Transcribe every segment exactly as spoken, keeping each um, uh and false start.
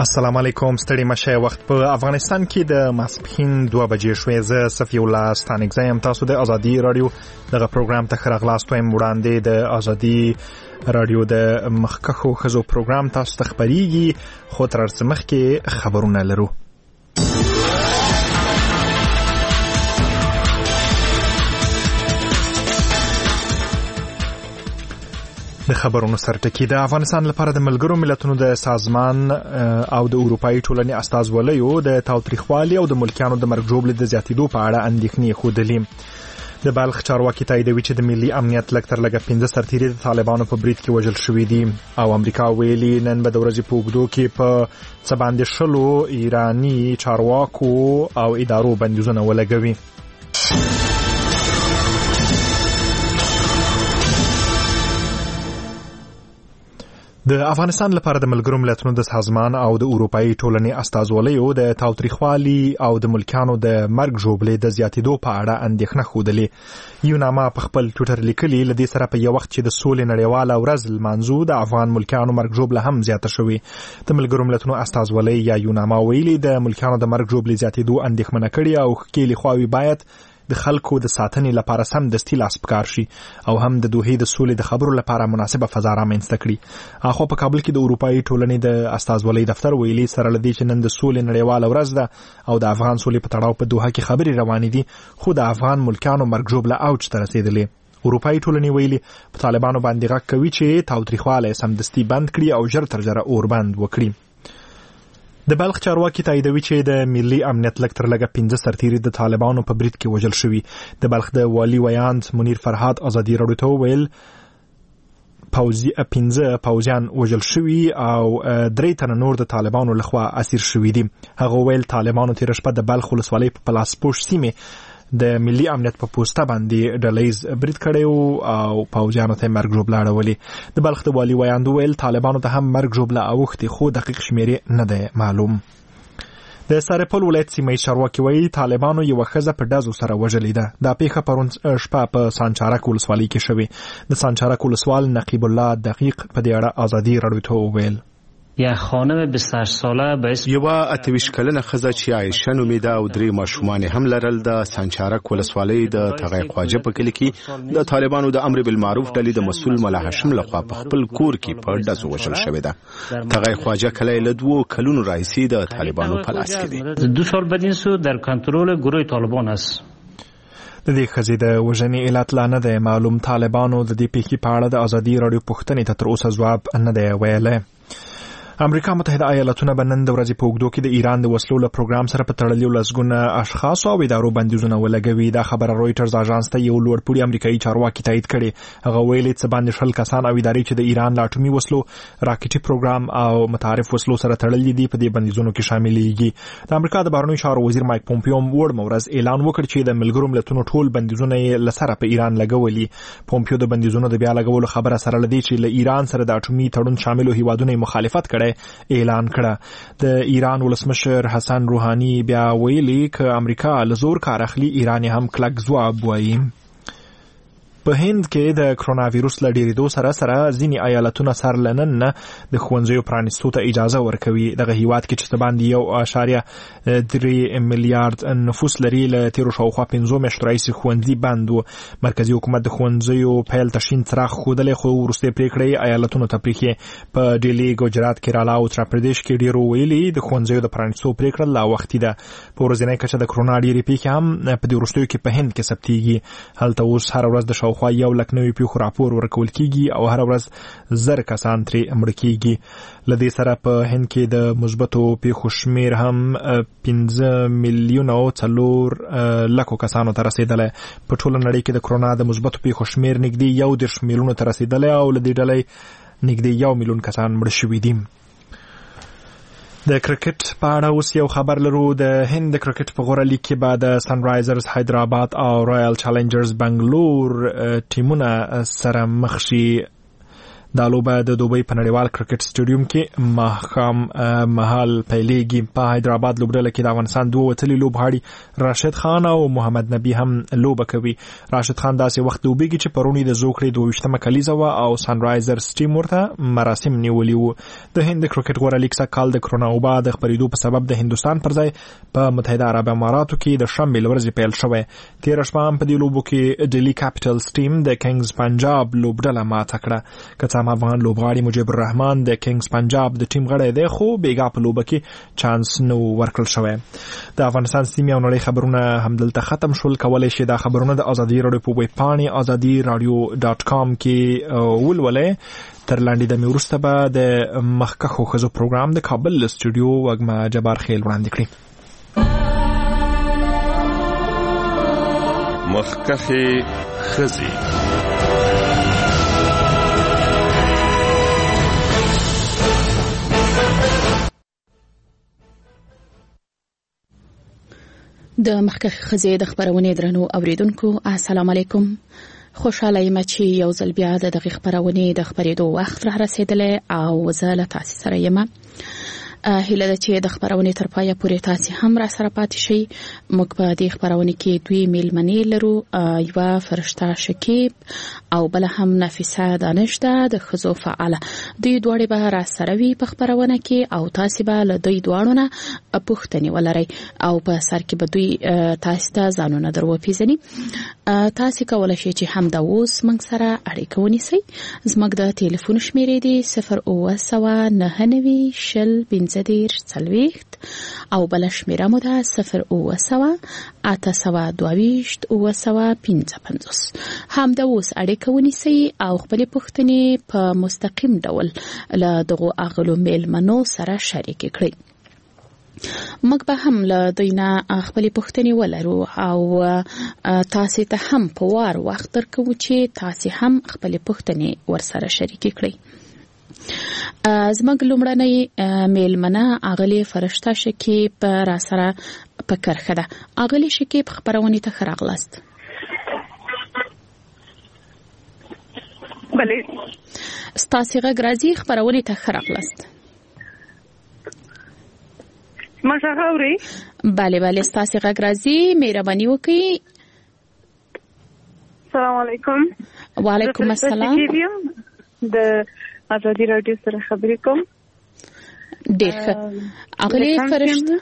السلام علیکم، ستړي مشه. وخت په افغانستان کې د ماسپښین دوه بجې شوې. زه صفی الله ستانکزی یم. تاسو د ازادي رادیو دغه پروګرام ته ښه راغلاست وایم. وړاندې د ازادي رادیو د مخکښو ښځو پروګرام تاسو ته خپریږي، خو تر هر څه مخکې خبرونه لرو. د خبرونو سرټکی. د افغانستان لپاره د ملګرو ملتونو د سازمان او د اروپאי ټولنې استازولیو د تاوتریخوالي او د ملکیانو د مرګ ژوبلې د زیاتېدو په اړه اندېښنې ښودلې. د بلخ چارواکي تاییدوي چې د ملي امنیت لږ تر لږه پنځه سرتیري د طالبانو په برید کې وژل شوي دي، او امریکا ویلي نن به د ورځې په اوږدو کې په څه باندې شلو ایراني چارواکو او ادارو بندیزونه ولګوي. د افغانستان لپاره د ملګرو ملتونو د سازمان او د اروپאי ټولنې استازولیو د تاوتریخوالي او د ملکیانو د مرګ ژوبلې د زیاتېدو په اړه اندېښنه ښودلې. یوناما په خپل ټویټر لیکلي له دې سره په یو وخت چې د سولې نړیواله ورځ لمانځو، د افغان ملکیانو مرګ ژوبله هم زیاته شوې. د ملګرو ملتونو استازولۍ یا یوناما ویلي د ملکیانو د مرګ ژوبلې زیاتېدو اندېښمنه کړې او ښکېلې خواوې باید د خلکو د ساتنې لپاره سم دستي لاس پکار شي او هم د دوحې د سولې د خبرو لپاره مناسبه فضا رامنځته کړي. اخو په کابل کې د اروپאי ټولنې د استازولۍ دفتر ویلي سره لدی چې نن د سولې نړیواله ورځ ده او د افغان سولې په تړاو په دوحه کې خبرې روانې دي، خو د افغان ملکانو مرګ ژوبله اوج ته رسیدلې. اروپאי ټولنې ویلي په طالبانو باندې غږ کوي چې تاوتریخواله سمدستي بند کړي او ژر تر ژره اوربند وکړي. د بلخ چارواکي تاییدوي چې د ملي امنیت لږ تر لږه پنځه سرتیري د طالبانو په برید کې وژل شوي. د بلخ د والي ویاند منیر فرهاد ازادي رادیو ته وویل پوځي پنځه پوځیان وژل شوي او درې تنه نور د طالبانو لخوا اسیر شوي دي. هغه ویل طالبانو تیر شپه د بلخ ولسوالۍ په پلاسپوش سیمه د ملي امنیت په پوسټه باندې ډلیز برید کړی او پوځیانو ته مرګ ژوبله اړولې. د بلخ د والي ویاند ویل طالبانو ته هم مرګ ژوبله اوښتې، خو دقیق شمیرې نه دی معلوم. د سرپل ولایت سیمه چارواکي وایي طالبانو یوه ښځه په ډزو سره وژلې ده. دا پیښه پرون شپه په سانچارک ولسوالۍ کې شوې. د سانچارک ولسوال نقیب الله دقیق په دې اړه ازادي رادیو ته وویل یا خانم بیست و هشت ساله به اسم یوه اته ویشت کلنه ښځه چې عایشه نومیده او درې ماشومان هم لرل د سانچارک ولسوالۍ د تغی خواجه په کلي کې د طالبانو د امر بالمعروف ډلې د مسؤل ملا هاشم لخوا په خپل کور کې په ډزو وژل شوې ده. تغی خواجه کلی له دوو کلونو راهیسې د طالبانو په لاس کې دی. دو سال بعد این سو در کنترل گروه طالبان است. د دې ښځې د وژنې علت لا نه دی معلوم. طالبانو د دې پیښې په اړه د ازادي رادیو پوښتنې ته تر اوسه ځواب نه دی ویلی. امریکا متحده ایالاتونه به نن د ورځې په اوږدو کې د ایران د وسلو له پروګرام سره په تړلي لسګونه اشخاص او ادارو بندیزونه ولګوي. دا خبره رویټرز اژانس ته یو لوړپوړي امریکایي چارواکي تایید کړې. هغه ویلي څه باندې شل کسان او ادارې چې د ایران له اټومي وسلو، راکټي پروګرام او متعارف وسلو سره تړلي دي په دې بندیزونو کې شاملېږي. د امریکا د بهرنیو چارو وزیر مایک پومپیو وړ ورځ اعلان وکړ چې د ملګرو ملتونو ټول بندیزونه یې له سره په ایران لګولي. پومپیو د بندیزونو د بیا لګولو خبره سره لدی چې له ایران سره د اټومي تړون شاملو هیوادونو مخالفت کړي اعلان کړه. د ایران ولسمشر حسن روحاني بیا ویلي که امریکا له زور کار اخلي ایران هم کلک ځواب وایي. په هند کې د کرونا وایرس له ډېرېدو سره سره ځینې ایالتونه سر له نن نه د ښوونځیو پرانیستو ته اجازه ورکوي. دغه هیواد کې چې څه باندې یو اعشاریه درې میلیارډ نفوس لري له تېرو شاوخوا پنځو میاشتو راهیسې ښوونځي بند و. مرکزي حکومت د ښوونځیو پیل ته شین څراغ ښودلی، خو وروستۍ پرېکړې ایالتونو ته پرېښې. په ډیلي، ګجرات، کیرالا او اتر پردیش کې ډېرو ویلي د ښوونځیو د پرانیستو پرېکړه لا وختي ده. په ورځنۍ کچه د کرونا ډېرې پیښې هم په دې وروستیو کې په هند کې ثبتېږي. هلته اوس هره ورځ د خو یو لک نوي پیښو راپور ورکول کیږي او هر ورځ زر کسان ترې مړه کیږي. له دې سره په هند کې د مثبتو پیښو شمیر هم پنځه میلیونه او څلور لکو کسانو ته رسیدلی. په ټوله نړۍ کې د کرونا د مثبتو پیښو شمیر نږدې یو دېرش میلیونو ته رسیدلی او له دې ډلې نږدې یو میلیون کسان مړه شوي دي. د کرکټ په اړه اوس یو خبر لرو. د هند د کرکټ په غوره لیګ کې به د سن رایزرز حیدرآباد او رایل چالنجرز بنګلور ټیمونه سره مخ شي. دا لوبه د دوبۍ په نړیوال کرکټ سټیډیوم کې ماښام مهال پیلېږي. په حیدرآباد لوبډله کې د افغانستان دوه وتلي لوبغاړي راشد خان او محمد نبی هم لوبه کوي. راشد خان داسې وخت لوبېږي چې پرونی د زوکړې دوه ویشتمه کلیزه وه او سنرایزرز ټیم ورته مراسم نیولي وو. د هند کرکټ غوره لیګ سږ کال د کرونا وبا د خپرېدو په سبب د هندوستان پر ځای په متحده عرب اماراتو کې د شنبې ورځې پیل شوی. تېره شپه هم په دې لوبو کې ډیلی کاپیټلز ټیم د کینګز پنجاب لوبډله ماته کړه. که څه هم افغان لوبغاړي مجيب الرحمن د کینګز پنجاب د ټیم غړی دی خو بیګا په لوبه کې چانس نو ورکړل شوی. د افغانستان سیمې او نړۍ خبرونه همدلته ختم شول. کولای شئ دا خبرونه د ازادي راډیو په ویب پاڼې ازادي راډیو ډاټ کام کې ولولئ. تر لاندې د مې وروسته به د مخکښو ښځو پروګرام د کابل له سټوډیو وږمه جبار خیل وړاندې کړي. مخکښې ښځې. د مخکښ ښځې د خبرونې درنو اوریدونکو السلام علیکم. خوشاله یم چې یو ځل بیا د دغه خبرونې د خبرېدو وخت را رسیدلی او زه له تاسو سره یم. هیله ده چې د خبرونې تر پایه پورې تاسو هم را سره پاتې شئ. موږ په دې خبرونې کې دوی میلمنې لرو، یوه فرشته شکیب او بل هم نفیسه دانش ده د ښځو فعاله. دوی دواړې به را سره وي په خبرونه کې او تاسو به له دوی دواړو نه پوښتنې ولرئ او په سر کې به دوی تاسو ته ځانونه در وپېژني. تاسو کولی شئ چې هم د اوس موږ سره اړیکه ونیسئ. زموږ د ټلیفون شمیرې دي صفر اوه سوه نهه نوي شل پنځه دېرش څلوېښت او بله شمیره مو ده صفر اوه سوه اته سوه دوه ویشت اوه سوه پنځه پنځوس. هم د اوس اړیکه ونیسئ او خپلې پوښتنې په مستقیم ډول له دغو اغلو میلمنو سره شریکې کړئ. موږ به هم له دوی نه خپلې پوښتنې ولرو او تاسو ته هم په وار وخت درکوو چې تاسو هم خپلې پوښتنې ورسره شریکې کړئ. زموږ لومړنۍ میلمنه اغلې فرشته شکیب را سره په کرښه ده. اغلې شکیب خبرونې ته ښه راغلاست. بله ستاسې غږ راځي. خبرونې ته ښه راغلاست. ما څنګه اورئ؟ بله بله ستاسې غږ راځي. مهرباني وکړئ. السلام علیکم. وعلیکم السلام. د ازادي راډیو سره خبرې کوم. ډېر ښه. اغلې فرشته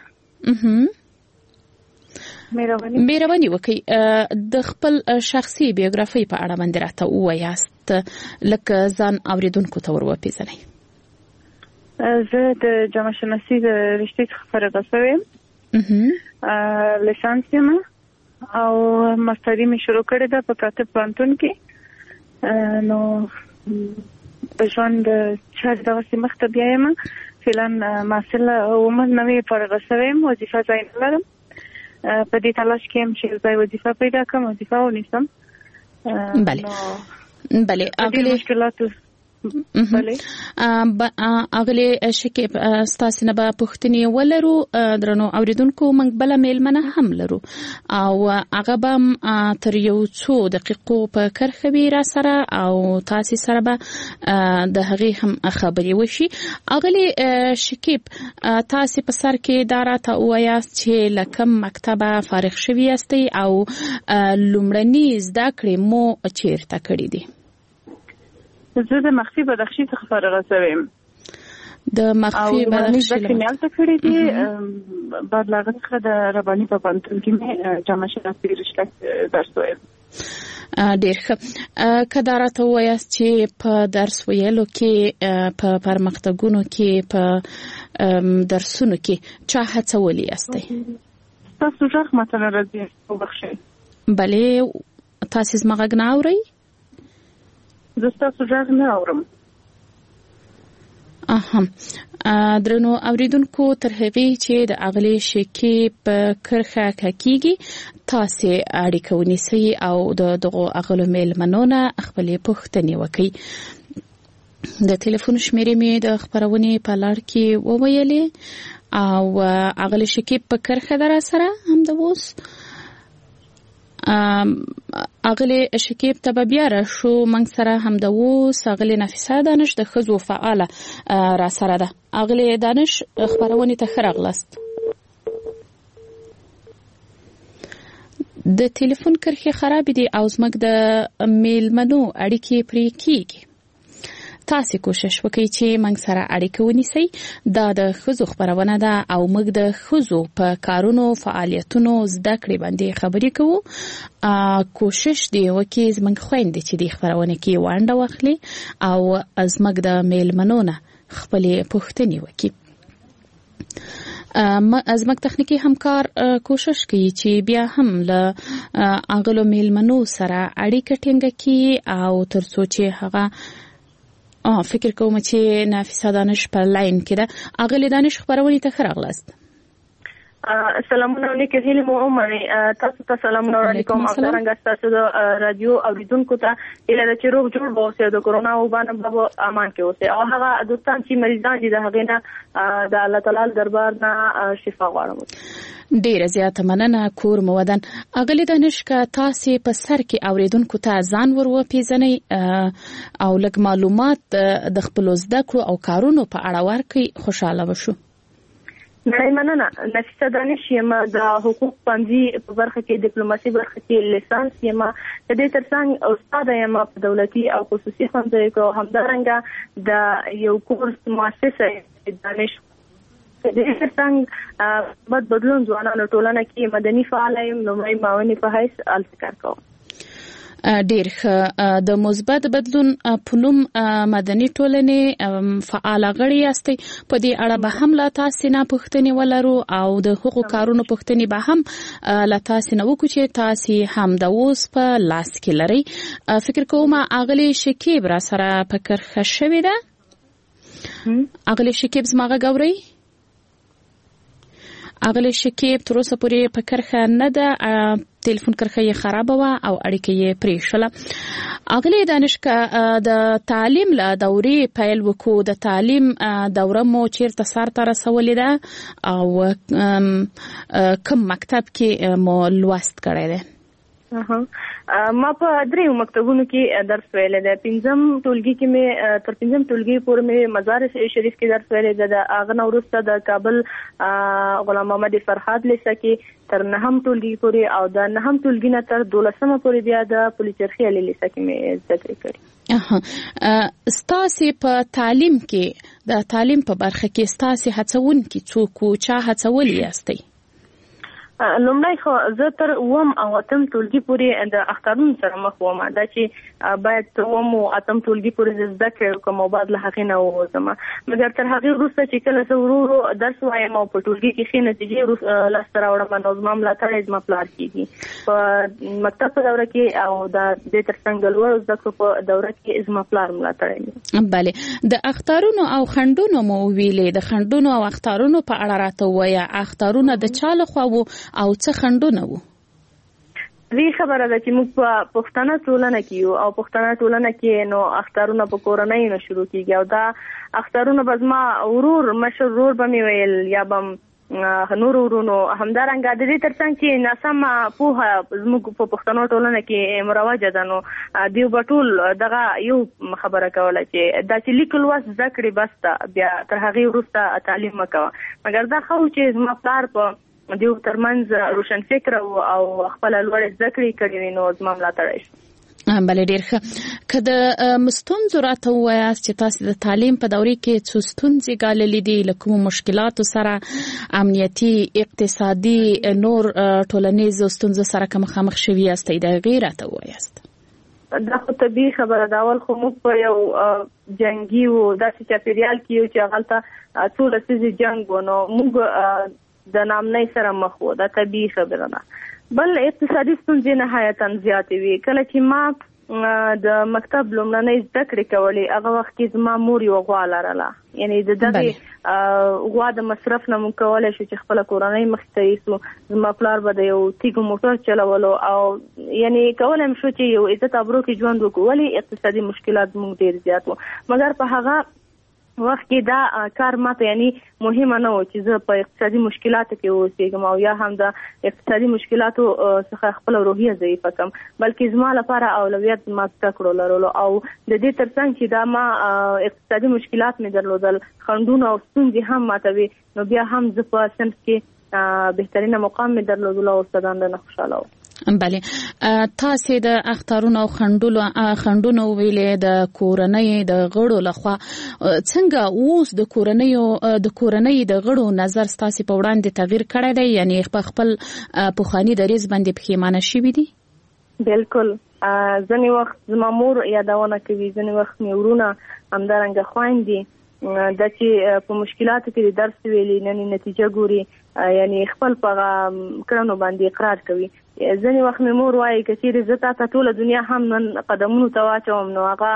مهرباني وکړئ د خپل شخصي بیوګرافي په اړه باندې راته ووایاست لکه ځان اوریدونکو ته ور وپېژنئ. زه د جامعه شناسي د رشتې څخه فارغه شوې یم. لیسانس یم او ماستري مې شروع کړې ده په کاتب پوهنتون کې. نو د ژوند چارې دغسې مخته بیا یم. فعلا محصله ومه نوې فارغه شوې یم. وظیفه ځای نه لرم. په دې تلاش کې یم چې ځای وظیفه پیدا کړم، وظیفه ونیسم. بله بله اغلې مشکلاتو بله اغلې شکیب ستاسې نه به پوښتنې ولرو. درنو اوریدونکو موږ بله میلمنه هم لرو او هغه به تر یو څو دقیقو په کرښه وي را سره او تاسې سره به د هغې هم خبرې وشي. اغلې شکیب تاسې په سر کې دا راته ووایاست چې له کوم مکتبه فارغ شوي یاستئ او لومړني زده کړې مو چیرته کړې دي؟ زه د مخفي بدخشي څخه فارغه شوې یم. د مخفي بدخشي او د مالته کړې دي. بعد له هغه څخه د رباني په پوهنتون کې مې جامعه شناسي رشته درس ویل. ډېر ښه. که دا راته ووایاست چې په درس ویلو کې په پرمختګونو کې په درسونو کې چا هڅولی یاستئ؟ ستاسو غږ ماته نه راځي. وبخښئ. بلې تاسې زما غږ نه اورئ؟ زه ستاسو غږ نه اورم. اها درنو اوریدونکو تر هغې چې د اغلې شکیب په کرښه ککیږي تاسې اړیکه ونیسئ او د دغو اغلو میلمنو نه خپلې پوښتنې وکړئ. د ټلیفون شمیرې مې د خبرونې په لړ کې وویلې او اغلې شکیب په کرښه ده را سره هم د اوس. اغلی شکیب ته بیا راشو موږ سره همدوس اغلی نفیسه دانش د ښځو فعاله را سره ده. اغلی دانش خبرونه ته ښه راغلاست. د ټلیفون کرښې خراب دي او زموږ د میلمنو اړیکې پرې کیږي. تاسو کوشش وکړئ چې موږ سره اړیکه ونیسئ. دا د ښځو خبرونه ده او موږ د ښځو په کارونو فعالیتونو زده کړې باندې خبرې کوو. کوشش دی وکړئ زموږ خویندې چې د خبرونه کې ونډه واخلي او زموږ د میلمنو نه خپلې پوښتنې وکړي. زموږ تخنیکی همکار کوشش کوي چې بیا هم له اغلو میلمنو سره اړیکه ټینګه کړي او ترڅو چې هغه اه فکر کوم چې نافیسه دانش پر لاین کې ده. اغلی دانش خبرونه ته ښه راغلاست. سلامونه علیکم هیله مو عمر تاسو ته سلام علیکم او څنګه تاسو د رادیو اوریدونکو ته اله چې روغ جوړ اوسئ د کورونا وبانه په امان کې اوسئ او هغه دوستان چې مریضان دي د هغه نه د الله تعالی دربار نه شفا غواړم. ډیره زیاته مننه کور مودن. اغلی دانش کا تاسو په سر کې اوریدونکو ته ځان ور وپیژنئ او لږ معلومات د خپل زده کړو او کارونو په اړه ورکړئ. خوشاله وشو. نړۍ مننه. نفیسه دانش یم د حقوق پنځي په برخه کې ډیپلوماسي برخه کې لیسانس یم. د دې ترڅنګ استاد یم په دولتي او خصوصي ښوونځیو کې همدارنګه د یو کورس مؤسسه دانش د دې ترڅنګ بد بدلون ځوانانو ټولنه کې مدني فعال یم. لومړی معاوني په حیث الفکر کوم. ډیر ښه. د مثبت بدلون په نوم مدني ټولنې فعال غړي یاستئ. په دې اړه به هم لا تاسو نه پوښتنې ولرو او د حقوقو کارونو پوښتنې به هم لا تاسو نه وکړو چې تاسو هم د اوس په لاس کې لري. فکر کوم اغلی شکیب را سره په کرخه شوې ده. اغلی شکیب زما غوړی اغلی شکیب تر اوسه پورې په کرخه نه ده. ټلیفون کرخه یې خراب و او اړیکه یې پرې شوله. اغلی دانشکا د تعلیم له دورې پیل وکړو. د تعلیم دوره مو چیرته سر ته رسولې ده او کوم مکتب کې مو لوست کړی دی؟ ما په دریو مکتبونو کې درس ویلی دی. پنځم ټولګي کې مې تر پنځم ټولګي پورې مې مزار شریف کې درس ویلی دی. د هغه نه وروسته د کابل غلام محمد فرهاد لیسه کې تر نهم ټولګي پورې او د نهم ټولګي نه تر دولسمه پورې بیا د پولیچرخي علي لیسه کې مې زده کړې کړې. ستاسو په تعلیم کې د تعلیم په برخه کې ستاسو هڅونکي څوک او چا هڅولي یاستئ؟ لومړی خو زه تر اووم او اتم ټولګي پورې د اخترونو سره مخ وم. دا چې باید تر اووم او اتم ټولګي پورې زده کړې کوم او بعد له هغې نه ووځم. مګر تر هغې وروسته چې کله زه ورو ورو درس وایم او په ټولګي کې ښې نتیجې لاسته راوړم نو زما ملاتړی زما پلار کېږي. په مکتب په دوره کې او د دې تر څنګ د لوړو زده کړو په دوره کې زما پلار ملاتړی دی. بلې د اخترونو او خنډونو مو ویلې. د خنډونو او اخترونو په اړه راته ووایه. اخترونه د چا لخوا وو او څه خنډونه وو؟ دې خبره ده چې موږ په پښتنه ټولنه کې یو او پښتنه ټولنه کې نو اخترونه په کورنۍ نه شروع کیږي او دا اخترونه به زما ورور مشر ورور به مې ویل یا به نور ورونو همدارنګه د دې ترڅنګ چې ناسمه پوهه زموږ په پښتنو ټولنه کې مروجه ده نو دیو به ټول دغه یو خبره کوله چې دا چې لیک لوست زده کړې بس ته بیا تر هغې وروسته تعلیم مه کوه. مګر دا ښه و چې زما پلار په دیو ترمنځ روشن فکر او خپل لوړ زده کړې کړې نو زما ملاتړی شو. بله ډېر ښه. که د ستونزو راته ووایاست چې تاسو د تعلیم په دورې کې څو ستونزې ګاللې دي له کومو مشکلاتو سره امنیتي اقتصادي نور ټولنیزو ستونزو سره که مخامخ شوي یاستئ د هغې راته ووایاست؟ دا خو طبیعي خبره ده. اول خو موږ په یو جنګي و داسې چاپېریال کې یو چې هغلته څو لسیزې جنګ و نو موږ د نامنۍ سره مخ وو. دا طبیعي خبره ده. بل اقتصادي ستونزې نهایتاً زیاتې وي. کله چې ما د مکتب لومړنۍ زده کړې کولې هغه وخت کې زما مور یوه غوا لرله. یعنې د دغې غوا د مصرف نه موږ کولی شو چې خپله کورنۍ مخې ته یوسو. زما پلار به د یو تیږو موټر چلولو او یعنې کولی م شو چې یو عزت ابرو کې ژوند وکړو. ولې اقتصادي مشکلات موږ ډېر زیات وو. مګر په هغه وخت کې دا کار ماته یعنی مهمه نه و چې زه په اقتصادي مشکلاتو کې اوسېږم او یا هم د اقتصادي مشکلاتو څخه خپل روحیه ضعیفه کم، بلکې زما لپاره اولویت ما زده کړو لرلو او د دې ترڅنګ چې دا ما اقتصادي مشکلات مې درلودل، خنډونه او ستونزې هم ماته وي، نو بیا هم زه په صنف کې بهترینه مقام مې درلودلو او استادان رانه خوشاله وو. بله، تاسو د اختارونو او خندونو خندونو ویلې د کورنۍ د غړو لخوا څنګه اوس د کورنۍ د کورنۍ د غړو نظر تاسو په وړاندې تغییر کړی دی، یعنی په خپل پوخانی دریز باندې پښیمانه شوي دي؟ بالکل، ځنې وخت زما مور یادونه کوي، ځنې وخت مې ورونه همدارنګه خویندې د چې په مشکلاتو کې درس ویلي نن نتیجه ګوري، یعنی خپل په کړنو باندې اقرار کوي. ځنې وخت مې مور وایي که چیرې زه تا ته ټوله دنیا هم نن قدمونو ته واچوم نو هغه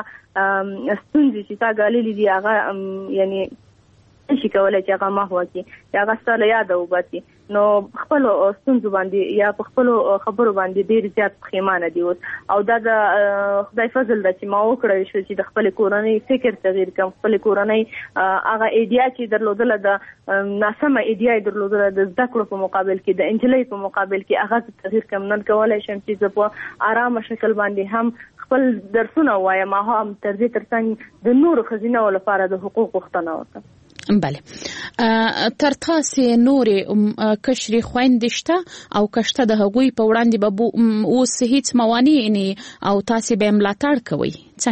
ستونزې چې تا ګاللې دي هغه یعنی نشي کولی چې هغه محوه کړي یا هغه ستا له یاده وباسي، نو خپلو ستونزو باندې یا په خپلو خبرو باندې ډېر زیات پښیمانه دي اوس. او دا د خدای فضل ده چې ما وکړی شو چې د خپلې کورنۍ فکر تغییر کړم، خپلې کورنۍ هغه ایډیا چې درلودله د ناسمه ایډیا یې درلودله د زده کړو په مقابل کې، د انجلۍ په مقابل کې هغه تغییر کړم. نن کولی شم چې زه په آرامه شکل باندې هم خپل درسونه ووایم، هم تر دې ترڅنګ د نورو ښځینهو لپاره د حقوق غوښتنه وکړم. بله، تر تاسې نورې کشرې خویندې شته او که شته د هغوی په وړاندې به اوس هیڅ موانع نه او تاسې به یې ملاتړ کوئ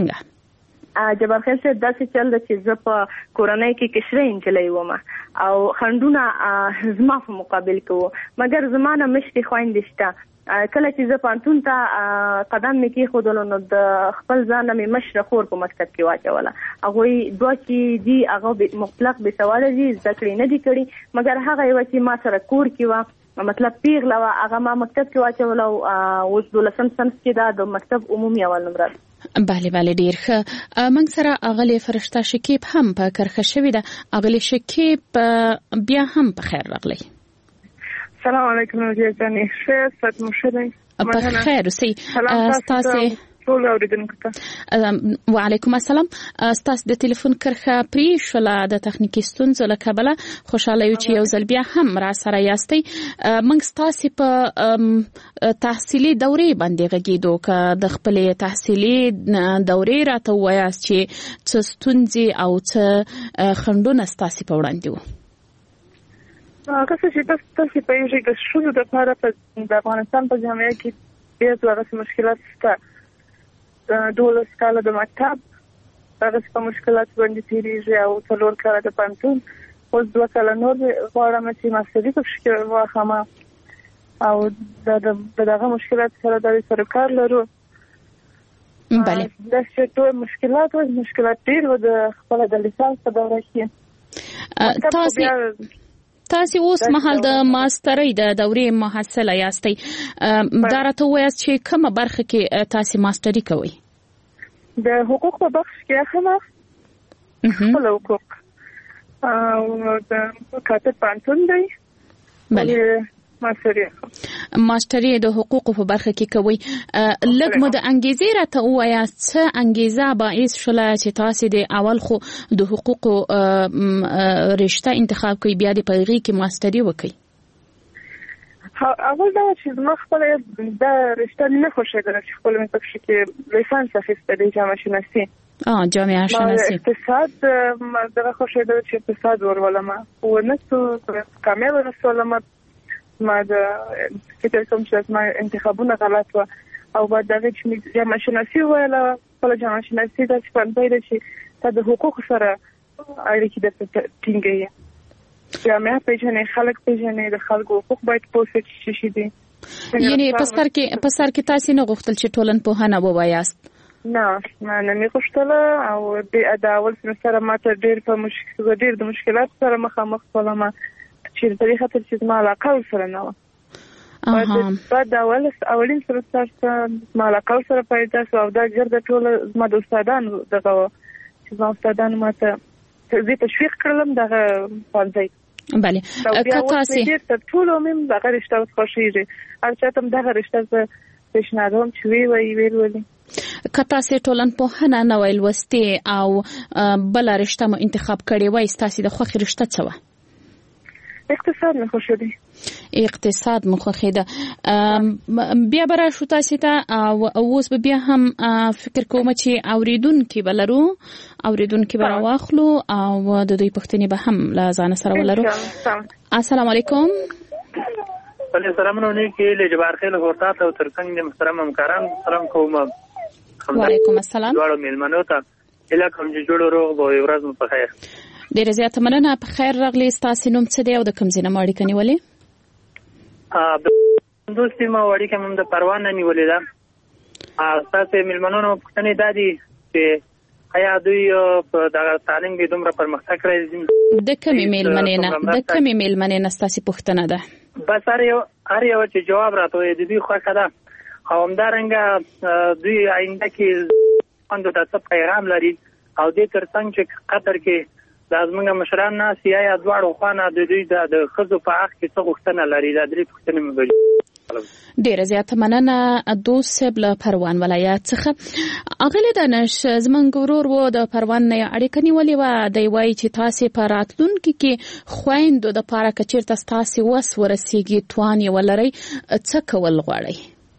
څنګه؟ جبار خیل صاحب، داسې چل ده چې زه په کورنۍ کې کشرۍ نجلۍ وم او خنډونه زما په مقابل کې وو، مګر زما نه مشرې خویندې شته. کله چې زه پوهنتون ته قدم مې کېښودلو نو د خپل ځانه مې مشره خور په مکتب کې واچوله. هغوی دوه چې دي هغه مطلق بې سواده دي، زده کړې نه دي کړي، مګر هغه یوه چې ما سره کور کې وه، مطلب پیغله وه، هغه ما مکتب کې واچوله او اوس دولسم صنف کې ده، د مکتب عمومي اول نمره ده. بله بله، ډیر ښه. موږ سره اغلې فرشته شکیب هم په کرښه شوې ده. اغلې شکیب بیا هم په خیر راغلی. سلام علیکم نوجه جانی، خیر ست مشدی په خیر اوسئ. ستاسې ټول اوریدونکو ته وعلیکم السلام. ستاسو د ټلیفون کرښه پرې شوله د تخنیکي ستونزو له کبله. خوشاله یو چې یو ځل بیا هم را سره یاستئ. موږ ستاسې په تحصیلي دورې باندې غږېدو، که د خپلې تحصیلي دورې راته ووایاست چې څه ستونزې او څه خنډونه ستاسې په وړاندې وو. هغه څه چې تاسو پوهیږئ د ښځو دپاره په د افغانستان په جامعه کې ډېر هغسې مشکلات شته. دولس کاله د مکتب هغسې په مشکلاتو باندې تېرېږي او څلور کاله د پوهنتون، اوس دوه کاله نور غواړم چې ماستري پکې واخلم او د دغه مشکلات سره د سره کار لرو. بله، داسې ټول مشکلات و مشکلات ډېر و د خپله د لیسانس په دوره کې. تاسې تاسې اوس مهال د ماسترۍ د دورې محصله یاستئ. دا راته ووایاست چې کومه برخه کې تاسې ماستري کوئ؟ د حقوق په بخش کې اخلم خپل حقوق او د کاتب پوهنتون دی. بله، ماستري ماستري د حقوقو په برخه کې کوئ. لږ مو د انګیزې راته ووایاست، څه انګیزه باعث شوله چې تاسې د اول خو د حقوقو رشته انتخاب کړئ بیا د په هغې کې ماستري وکړئ؟ اول دا چې زما خپله دا رشته نه خوښېدله چې خپله مې پکې کې لیسانس اخیسته دی جامعه شناسي. جامعه شناسي اقتصاد دغه خوښېدله چې اقتصاد ولولم، ونه څو کامیابه نه شولم. ما د فکر کوم چې ما انتخابونه غلط و او بعد دغه چې جامعه شناسي وویله، خپله جامعه شناسي داسې پوهنځی ده چې تا د حقوقو سره اړیکې درته ټینګوي، جامعه پېژنې، خلک پېژنې، د خلکو حقوق باید پوه شي چې څه شي دي. یعنې په سر کې په سر کې تاسې نه غوښتل چې ټولنپوهنه ووایاست؟ نه نه نه مې غوښتله او د اول سمستر ما ته ډېر په مشکل ډېر د مشکلاتو سره مخامخ شولم چې په دې خاطر چې زما علاقه ورسره نه وه. بعد د اولین سمستر څخه زما علاقه ورسره پیدا شوه او دا ګرده ټوله زما د استادانو دغه وه چې زما استادانو ما ته زه تشویق کړلم دغه پوهنځی. بله، که تاسې ډېر تر ټولو مې دغه رشته اوس خوښېږي، هر چا ته هم دغه رشته زه پیشنهادوم چې ویې وایي ویې لولي. کته سه ټولنپوهنه نوې لوستي او بل رشته مو انتخاب کړی وای ستاسو د خوښ رشته څه و؟ اقتصاد مخ شو اقتصاد مخ خېده بیا برا شو تاسو ته او اوس به بیا هم فکر کوم چې اوریدونکو بلرو اوریدونکو برا واخلو او د دوی پښتني به هم لا ځان سره ولرو. السلام علیکم. السلام علیکم له جبار خیل ورته او ترڅنګ د محترم همکاران سلام کوم. وعلیکم السلام. ډاړو میلمنو ته اله کوم چې جوړ روغ به ورځ مو په خیر. ډیره زیاته مننه. په خیر راغلی. تاسو نوم څه دی او د کوم ځای نه اړیکه نیولې؟ ا دوستي ما اړیکه مم د پروان نه نیولې ده. ا تاسو میلمنو پښتنې دادي چې آیا دوی په دغه تعلیم کې دومره پرمختګ کړی؟ د کومې میلمنې نه د کومې میلمنې نه تاسو پښتنه ده؟ بس هر یو هر یو چې جواب راته د دې خوښه ده او همدارنګه دوی آینده کې اندو تاسو پیغام لري او دې ترڅنګ چې قطر کې لازمه مشران نه سیایا دواړو خانه د دوی د خزو په حق کې څه غوښتنه لري دا درې پوښتنې مې ډیره زیاته مننه. دوست بل پروان ولایت څخه اغله دانش زمونږ ورور وو د پروان نه اړیکه نیولې و دی وای چې تاسو په راتلونکي کې خويندو د پاره کچیرته تاسو وس ورسیږي توان یې ولري څه کول غواړي؟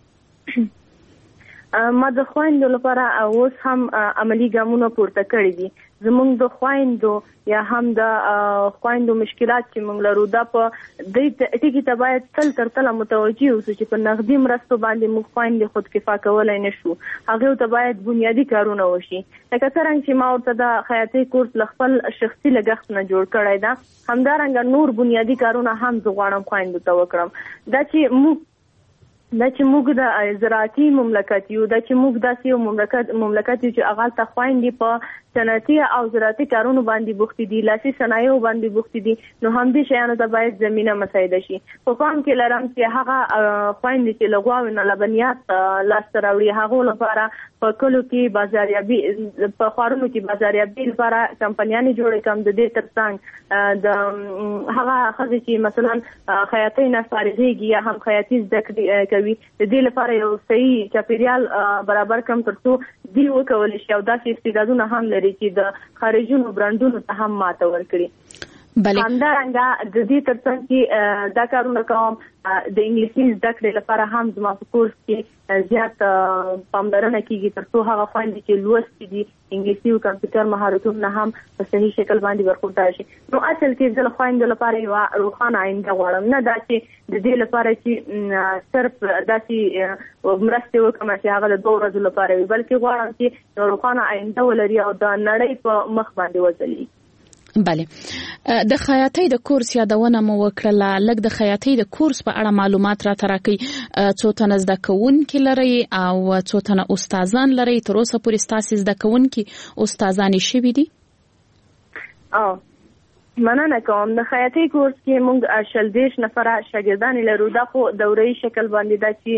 ما د خويندو لپاره اوس هم عملی ګامونه پورته کړی دي. زمونږ د خويندو یا هم د خويندو مشکلات چې موږ لرو دا په دې ټکی ته باید تل تر تل متوجي اوسو چې په نقدي مرستو باندې موږ خويندې خود کفا کولای نشو. هغه ته باید بنیادی کارونه وشي. لکه څنګه چې ما ورته د خیاطۍ کورس لخپل شخصي لګښت نه جوړ کړی دا همدارنګه نور بنیادی کارونه هم زغړم خويندو ته وکړم. دا چې موږ دا چې موږ د زراعتي مملکت یو دا چې موږ داسې یو مملکت مملکت یو چې اغال ته خويندې په صنعتي او زراعتي کارونو باندې بوخت دي لاسي صنایعو باندې بوخت دي نو هم دې شیانو ته باید زمينه مساعده شي. په کوم کې لرم چې هغه خويندې چې لګواو نه لبنیات لاس راوړي هغه لپاره په کلو کې بازاریابي په خارونو کې بازاریابي لپاره کمپنیانې جوړې کوم د دې ترڅنګ د هغه خزې چې مثلا خیاطۍ نه فارغېږي یا هم خیاطي زده کوي د دې لپاره یو صحیح چاپیریال برابر کم ترڅو دی وکول شي او داسې استعدادونه هم لري چې د خارجونو برانډونو ته هم ماته ورکړي. بله همدارنګه د دې ترڅنګ چې دا کارونه کوم د انګلیسي زده کړې لپاره هم زما په کورس کې زیات پاملرنه کیږي ترڅو هغه خويندې چې لوستي دي انګلیسي او کمپیوټر مهارتونه هم په صحیح شکل باندې ورکوټای شي. نو اصل کې د خويندو لپاره یو روښانه آینده غواړم نه دا چې د دې لپاره چې صرف داسي مرسته وکړم چې هغه د دوه ورځې لپاره وي بلکې غواړم چې روښانه آینده ولري او د نړۍ په مخ باندې وځلي. بله د خیاطۍ د کورس یادونه مو وکړه. لږ د خیاطۍ د کورس په اړه معلومات را تراکي څو تنه زده کوونکي لري او څو تنه استادان لري تر اوسه پورې تاسو زده کوونکي استادان شوي دي؟ او مننه کوم. د خیاطۍ کورس کې موږ شل دیش نفر شاګردان لرو. دا خو دوري شکل باندې دا چې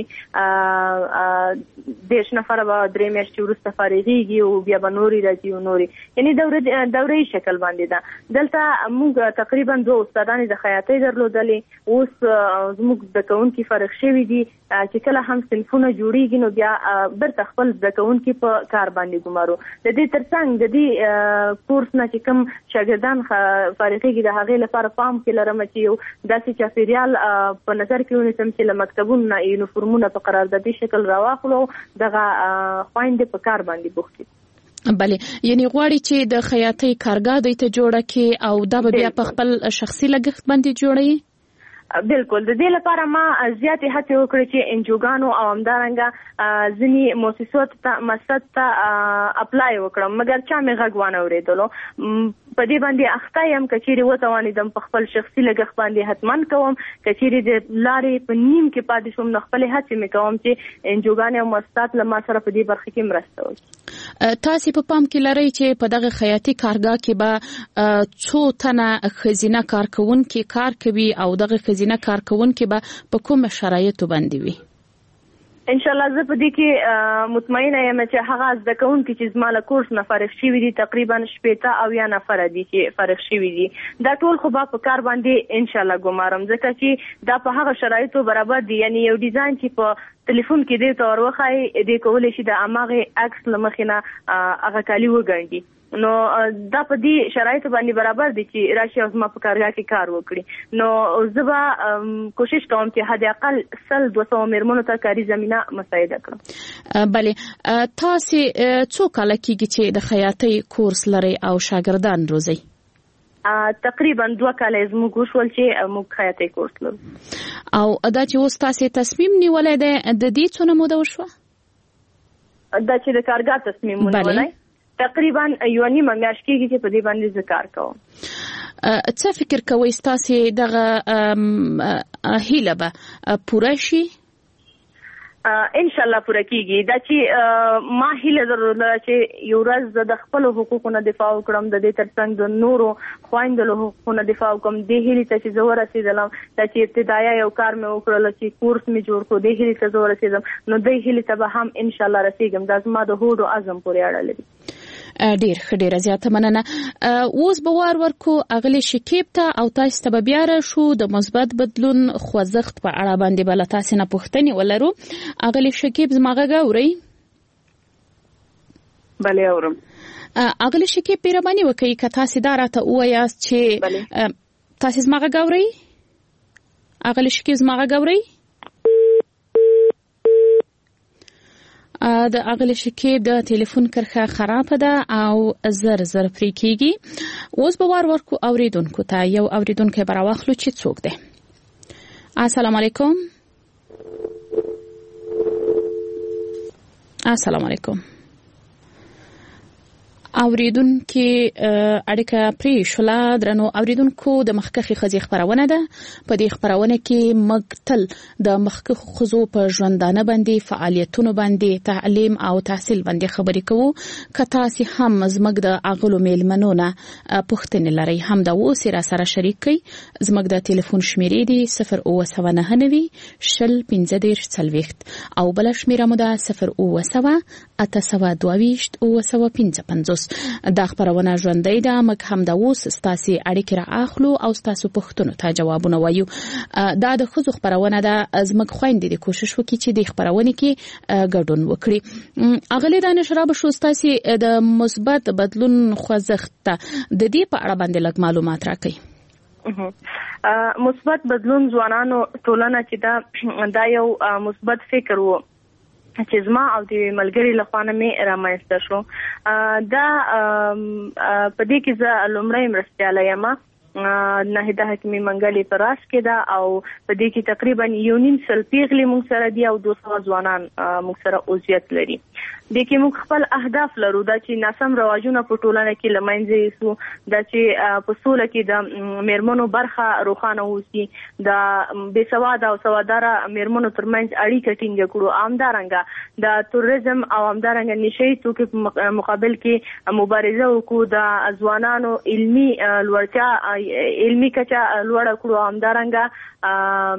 دیش نفر به درې میاشتې وروسته فارغېږي او بیا به نوري راځي او نوري یعنی دوري دوري شکل باندې دا. دلته موږ تقریبا دوه استادان د خیاطۍ درلودلې. اوس زموږ د کوونکي فرق شوی دي چې کله هم صنفونه جوړیږي نو بیا برته خپل د کوونکي په کار باندې ګمارو. د دې ترڅنګ د دې کورس نه چې کوم شاګردان فارغېږي د هغې لپاره پام کې لرم چې یو داسې چاپیریال په نظر کې ونیسم چې له مکتبونو نه یونیفورمونه په قراردادي شکل راواخلو دغه خویندې په کار باندې بوخت دي. بله یعنی غواړي چې د خیاطۍ کارګاه دوی ته جوړه کړي او دا به بیا په خپل شخصي لګښت باندې جوړوي؟ بالکل. د دې لپاره ما زیاتې هڅې وکړې چې انجوګانو او همدارنګه ځینې مؤسسو ته مسد ته اپلای وکړم مګر چا مې غږ وانه اورېدلو. په دې باندې اخته یم کچېرې وتوانېدم په خپل شخصي لګښت باندې حتمن کوم کچېرې د لارې په نیم کې پاتې شوم نو خپلې هڅې مې کوم چې انجوګانې او مؤسسات له ما سره په دې برخه کې مرسته وکړي. تاسو په پام کې لرئ چې په دغه خیاطي کارګاه کې به څو تنه ښځینه کارکونکي کار کوي او دغه ښځینه کارکونکي به په کوم شرایطو باندې وي؟ ان شاء الله زه په دې کې مطمئنه یم چې هغه زده کوونکي چې زما له کورس نه فارغ شوي دي تقریبا شپېته او یا نفر دي چې فارغ شوي دي. دا ټول خو به په کار باندې ان شاء الله ګمارم ځکه چې دا په هغه شرایطو برابر دي. یعنی یو ډیزاین چې په ټلیفون کې دې تور وخای دې کولې شي د اماغه عکس لمخینه هغه کالی وګڼي نو دا په دې شرایطو باندې برابر دي چې راشي او ما په کارګاه کې کار وکړي نو زبا کوشش کوم چې حد اقل سل دوه سوه میرمنو ته کاري زمينه مساعده کړم. بله تاسو څو کال کېږي چې د خیاطۍ کورس لري او شاګردان روزي؟ تقریبا دوه کال زموږ وشول چې موږ خیاطۍ کورس لرو. او دا چې اوس تاسو تصمیم نیولای دی د دې څونه موده وشوه؟ دا چې د کارګاه تصمیم ونیولای تقریبا یو نیمه میاشت کېږي چې په دې باندې زه کار کوم. څه فکر کوئ ستاسو دغه هیله به پوره شي؟ ان شاء الله پوره کیږي دا چې ما هیله درلوده چې یو ورځ د خپل حقوقو نه دفاع وکړم د دې ترڅنګ د نورو خويندو له حقوقو نه دفاع وکړم د هیله ته چې زه ورسېدلم دا چې ابتدایي یو کار مې وکړل چې کورس مې جوړ کړ د هیله ته زه ورسېدم نو د هیله ته به هم ان شاء الله رسېږم دا زما د هوډ او عزم پورې اړه لري. ډیر ډیر زیاته مننه. اوس به وار ورکو اغلی شکیب ته او تاسو ته بیا را شو د مثبت بدلون خوځښت په اړه باندې بل تاسو نه پوښتنه ولرو. اغلی شکیب زماغه غوري؟ بله اورم. اغلی شکیب پیرمانی وکي که تاسو دا راته وایاست چې تاسو زماغه غوري؟ اغلی شکیب زماغه غوري؟ د اغلی شکیب د ټلیفون کرخه خراب ده او زر زر پرې کیږي. اوس به وار ورکو اوریدونکو ته یو اوریدونکو براواخلو چې څوک ده. السلام علیکم. السلام علیکم. اوریدونکو اړیکه پرې شولا درنو اوریدونکو د مخکخي خزي خبرونه ده. په دې خبرونه کې مقتل د مخکخ خزو په ژوندانه باندې فعالیتونو باندې تعلیم او تحصیل باندې خبرې کوو. کته سي هم زمګ د اغلو میلمنونه پښتنه لري هم دا وسه را سره شریک کړي. زمګ د ټلیفون شمیرې دي صفر او سبعه نهه نوي شل پنځه دېرش څلوېښت او بل شمیره مو ده صفر او سبعه اته سبعه دوه ویشت او سبعه پنځه پنځوس. دا خبرونه ژوندۍ ده مګ هم دا اوس ستاسو اړیکې را اخلو او ستاسو پوښتنو ته جوابونه وایو. دا د خزو خبرونه ده زمګ خويندې د کوشش وکړي چې د خبرونه کې ګډون وکړي. اغلی دانش را به شو ستاسو د مثبت بدلون خوځښت د دې په اړه باندې لږ معلومات راکړئ. مثبت بدلون ځوانانو ټولنه چې دا دا یو مثبت فکر وو چې زما او د ملګری لخوانه مې رامنځته شو. دا په دې کې زه لومړی مرستیاله یم. ناهیده حکیمي منګلې په راس کې ده او په دې کې تقریبا یو نیم سل پیغلې موږ سره دي او دوه سوه ځوانان موږ سره عضویت لري. د کې موږ خپل اهداف لرو دا چې ناسم رواجونه په ټولنه کې لمنځه یوسو دا چې په سوله کې د میرمنو برخه روښانه وسی دا بې سواده او سواداره میرمنو ترمنځ اړیکه ټینګه کړو. همدارنګه د تروریزم او همدارنګه نشئی توکي په مقابل کې مبارزه وکړو. د ځوانانو علمي لوړتیا علمي کچا لوړه کړو. همدارنګه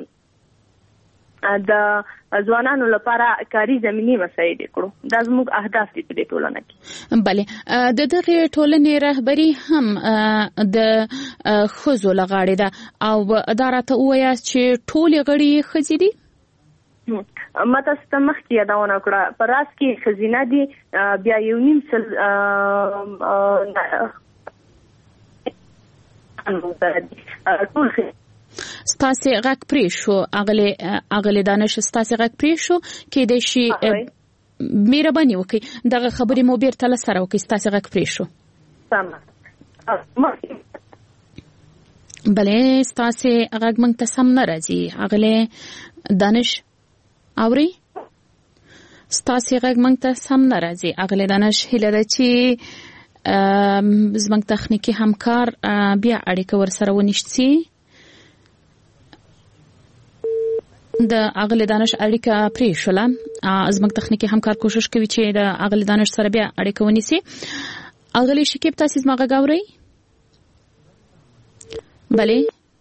د ځوانانو لپاره کاري زميني مساعده کړو. دا زموږ اهداف دي په ټولنه کې. بله د دغه ټولنې رهبری هم د خزو لغاړي ده او ادارته وایي چې ټول غړي خزي دي. ماته ستمخ کې یادونه کړه پر راس کې خزینه دي بیا یو نیم سل ټول ستاسو غږ پرې شو اغلی اغلی دانش ستاسو غږ پرې شو کې د شي مهرباني وکړئ دغه خبرې مو بیرته لسره وکړئ. ستاسو غږ پرې شو. بله ستاسو غږ مونږ ته سم نه راځي. اغلی دانش اوري؟ ستاسو غږ مونږ ته سم نه راځي. اغلی دانش هیله ده چې زمونږ تخنیکی همکار بیا اړیکه ورسره ونیسي. د اغلی دانش اړیکه پرې شوله. زموږ تخنیکی همکار کوشش کوي چې د اغلی دانش سره بیا اړیکه ونیسي. اغلی شکیب تاسو زما غږ اورئ؟ بله